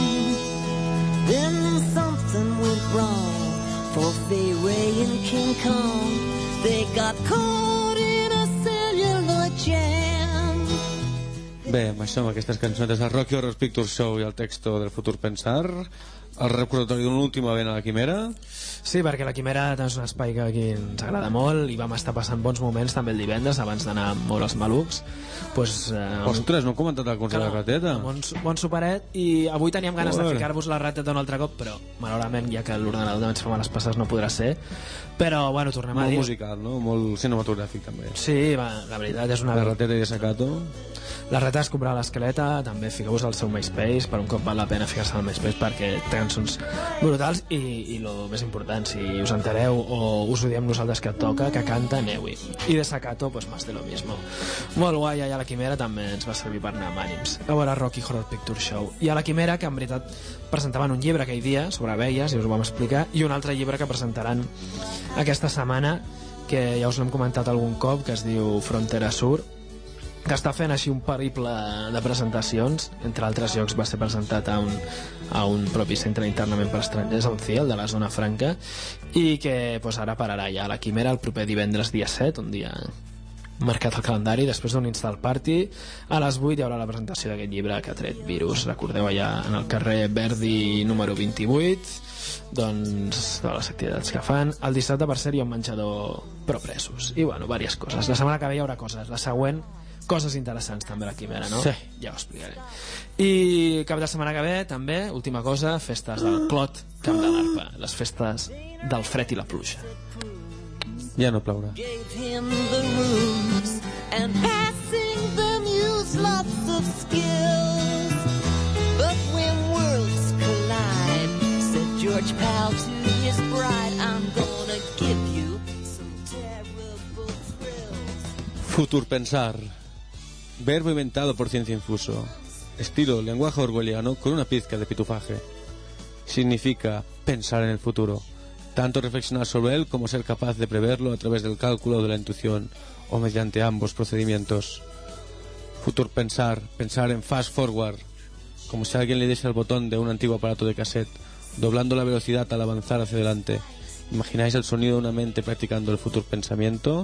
Then something went wrong for Fay Ray and King Kong. They got caught in a cellular jam. Bé, amb això, amb aquestes cançons del Rocky Horror Picture Show i el texto del Futur Pensar, el recordatori d'un últim event a la Quimera. Sí, perquè la Quimera és un espai que aquí ens agrada molt i vam estar passant bons moments també el divendres abans d'anar a moure els malucs. Ostres, no hem comentat el concert de la rateta. Bon superet, i avui teníem ganes de ficar-vos la rateta un altre cop, però malauradament, ja que l'ordenador també ens fa males passes, no podrà ser. Però bueno, tornem a dir... Molt musical, no? Molt cinematogràfic també. Sí, la veritat és una... La rateta i Desacato. La rateta es comprarà l'esqueleta, també fiqueu-vos al seu MySpace, per un cop val la pena ficar-se al MySpace perquè té cançons brutals i el més important, si us entereu o us ho diem nosaltres que toca, que canta, aneu-hi. I Desacato, pues más de lo mismo. Molt guai, allà a la Quimera també ens va servir per anar amb ànims. A veure Rocky Horror Picture Show. I a la Quimera, que en veritat presentaven un llibre aquell dia sobre abelles, i us ho vam explicar, i un altre llibre que presentaran aquesta setmana, que ja us l'hem comentat algun cop, que es diu Frontera Sur, que està fent així un periple de presentacions. Entre altres llocs va ser presentat a un propi centre internament per estrangers, a un CIEL de la Zona Franca, i que pues, ara pararà ja a la Quimera el proper divendres dia 7, un dia marcat al calendari. Després d'un install party a les 8 hi haurà la presentació d'aquest llibre que ha tret Virus, recordeu, allà en el carrer Verdi número 28, doncs de les activitats que fan. El dissabte, per cert, hi ha un menjador pro presos i bueno, diverses coses. La setmana que ve hi haurà coses, la següent coses interessants també a la Quimera, no? Sí. Ja ho explicaré. I cap de setmana que ve també, última cosa, festes del Clot, Camp de l'Arpa, les festes del fred i la pluja. Ja no plourà. Gave him the rooms and passing the news lots of skills. But when worlds collide, said George Pal to his bride, I'm gonna give you some terrible thrills. Futur Pensar. verbo inventado por Ciencia Infuso, estilo lenguaje orwelliano con una pizca de pitufaje. Significa pensar en el futuro, tanto reflexionar sobre él como ser capaz de preverlo a través del cálculo de la intuición o mediante ambos procedimientos. Futur pensar en fast forward, como si alguien le diese el botón de un antiguo aparato de cassette, doblando la velocidad al avanzar hacia adelante. ¿Imagináis el sonido de una mente practicando el futur pensamiento?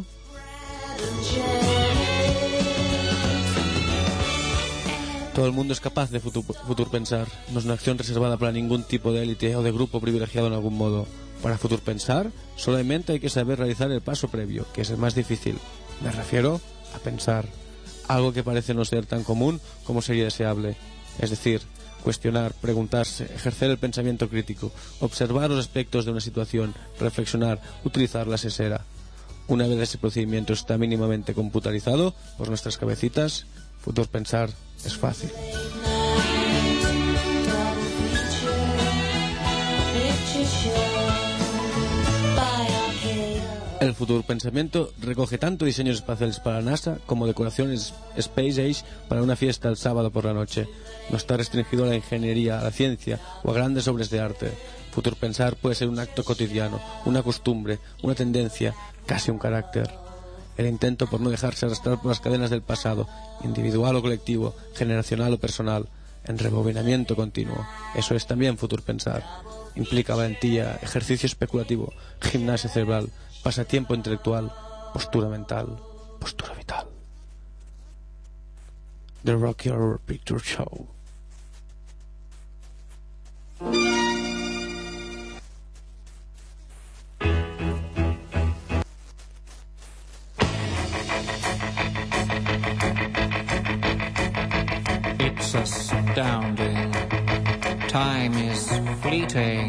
Todo el mundo es capaz de futur pensar. No es una acción reservada para ningún tipo de élite o de grupo privilegiado en algún modo. Para futur pensar, solamente hay que saber realizar el paso previo, que es el más difícil. Me refiero a pensar. Algo que parece no ser tan común como sería deseable. Es decir, cuestionar, preguntarse, ejercer el pensamiento crítico, observar los aspectos de una situación, reflexionar, utilizar la sesera. Una vez ese procedimiento está mínimamente computarizado por nuestras cabecitas, futur pensar es fácil. El futuro pensamiento recoge tanto diseños espaciales para la NASA como decoraciones Space Age para una fiesta el sábado por la noche. No está restringido a la ingeniería, a la ciencia o a grandes obras de arte. Futur pensar puede ser un acto cotidiano, una costumbre, una tendencia, casi un carácter. El intento por no dejarse arrastrar por las cadenas del pasado, individual o colectivo, generacional o personal, en rebobinamiento continuo. Eso es también futur pensar. Implica valentía, ejercicio especulativo, gimnasia cerebral, pasatiempo intelectual, postura mental, postura vital. The Rocky Horror Picture Show. It's astounding. Time is fleeting.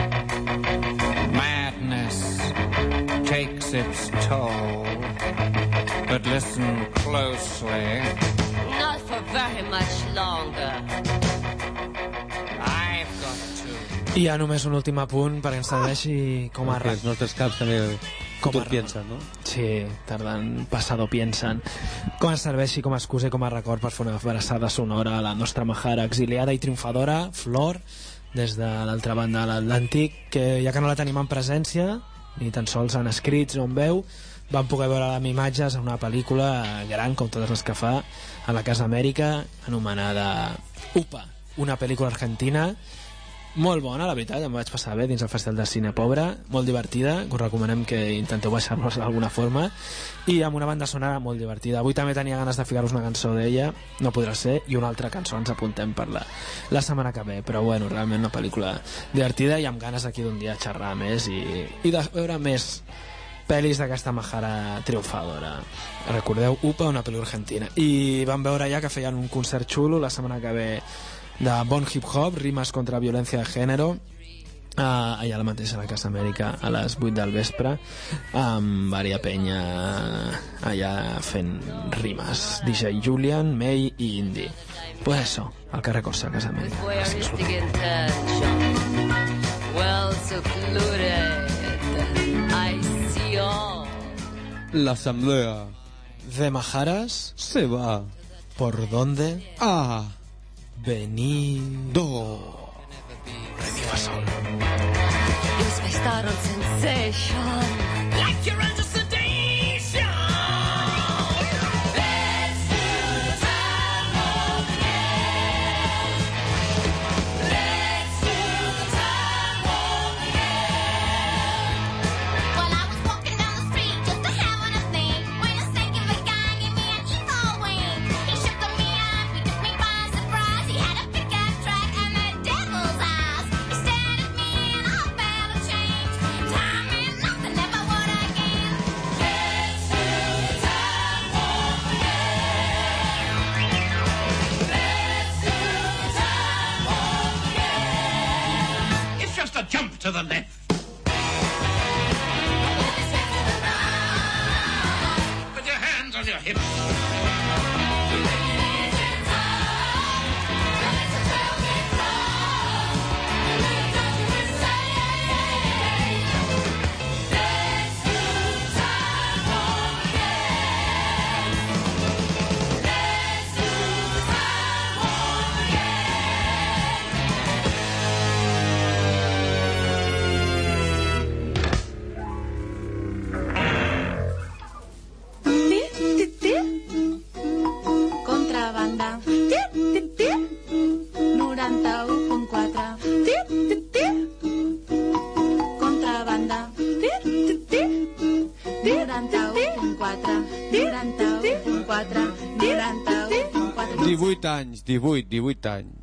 Madness takes its toll. But listen closely. Not for very much longer. I've got to. I ja només un últim apunt perquè ens serveixi com a... Els nostres caps també futur piensen, no? Sí, tardan, pasado piensen. Com ens serveixi com a excusa i com a record per fer una abraçada sonora a la nostra Mahara exiliada i triomfadora, Flor, des de l'altra banda de l'Atlàntic, que ja que no la tenim en presència, ni tan sols en escrits o en veu, vam poder veure amb imatges en una pel·lícula gran, com totes les que fa, a la Casa Amèrica, anomenada UPA, una pel·lícula argentina molt bona, la veritat, em vaig passar bé dins el Festival de Cine Pobre, molt divertida, que us recomanem que intenteu baixar-nos d'alguna forma, i amb una banda sonora molt divertida. Avui també tenia ganes de ficar-vos una cançó d'ella, no podrà ser, i una altra cançó ens apuntem per la setmana que ve, però bueno, realment una pel·lícula divertida i amb ganes aquí d'un dia xerrar més i de veure més pel·lis d'aquesta Mahara triomfadora. Recordeu, UPA, una pel·lícula argentina. I vam veure ja que feien un concert xulo la setmana que ve de bon hip-hop, rimes contra violència de gènere, allà la mateixa a la Casa Amèrica a les 8 del vespre, amb varia penya allà fent rimes, DJ Julian, May i Indy. Pues eso, al carrer Corsa, a Casa Amèrica. L'Asamblea de Maharas se va. ¿Por dónde? Venido. It was my startled sensation. Like you're under sedation. Let's do time warp again. Let's do time warp again. Well, I was walking down the street just to have one of me when a stinking big guy gave me an evil wink. He shook me up, he took me by surprise. He had a pickup truck and the devil's eyes. He stared at me and I felt a change. Time and nothing ever would again. Let's do time warp again. Let's do time warp again. It's just a jump to the left. With your hands on your hips. 18 anys.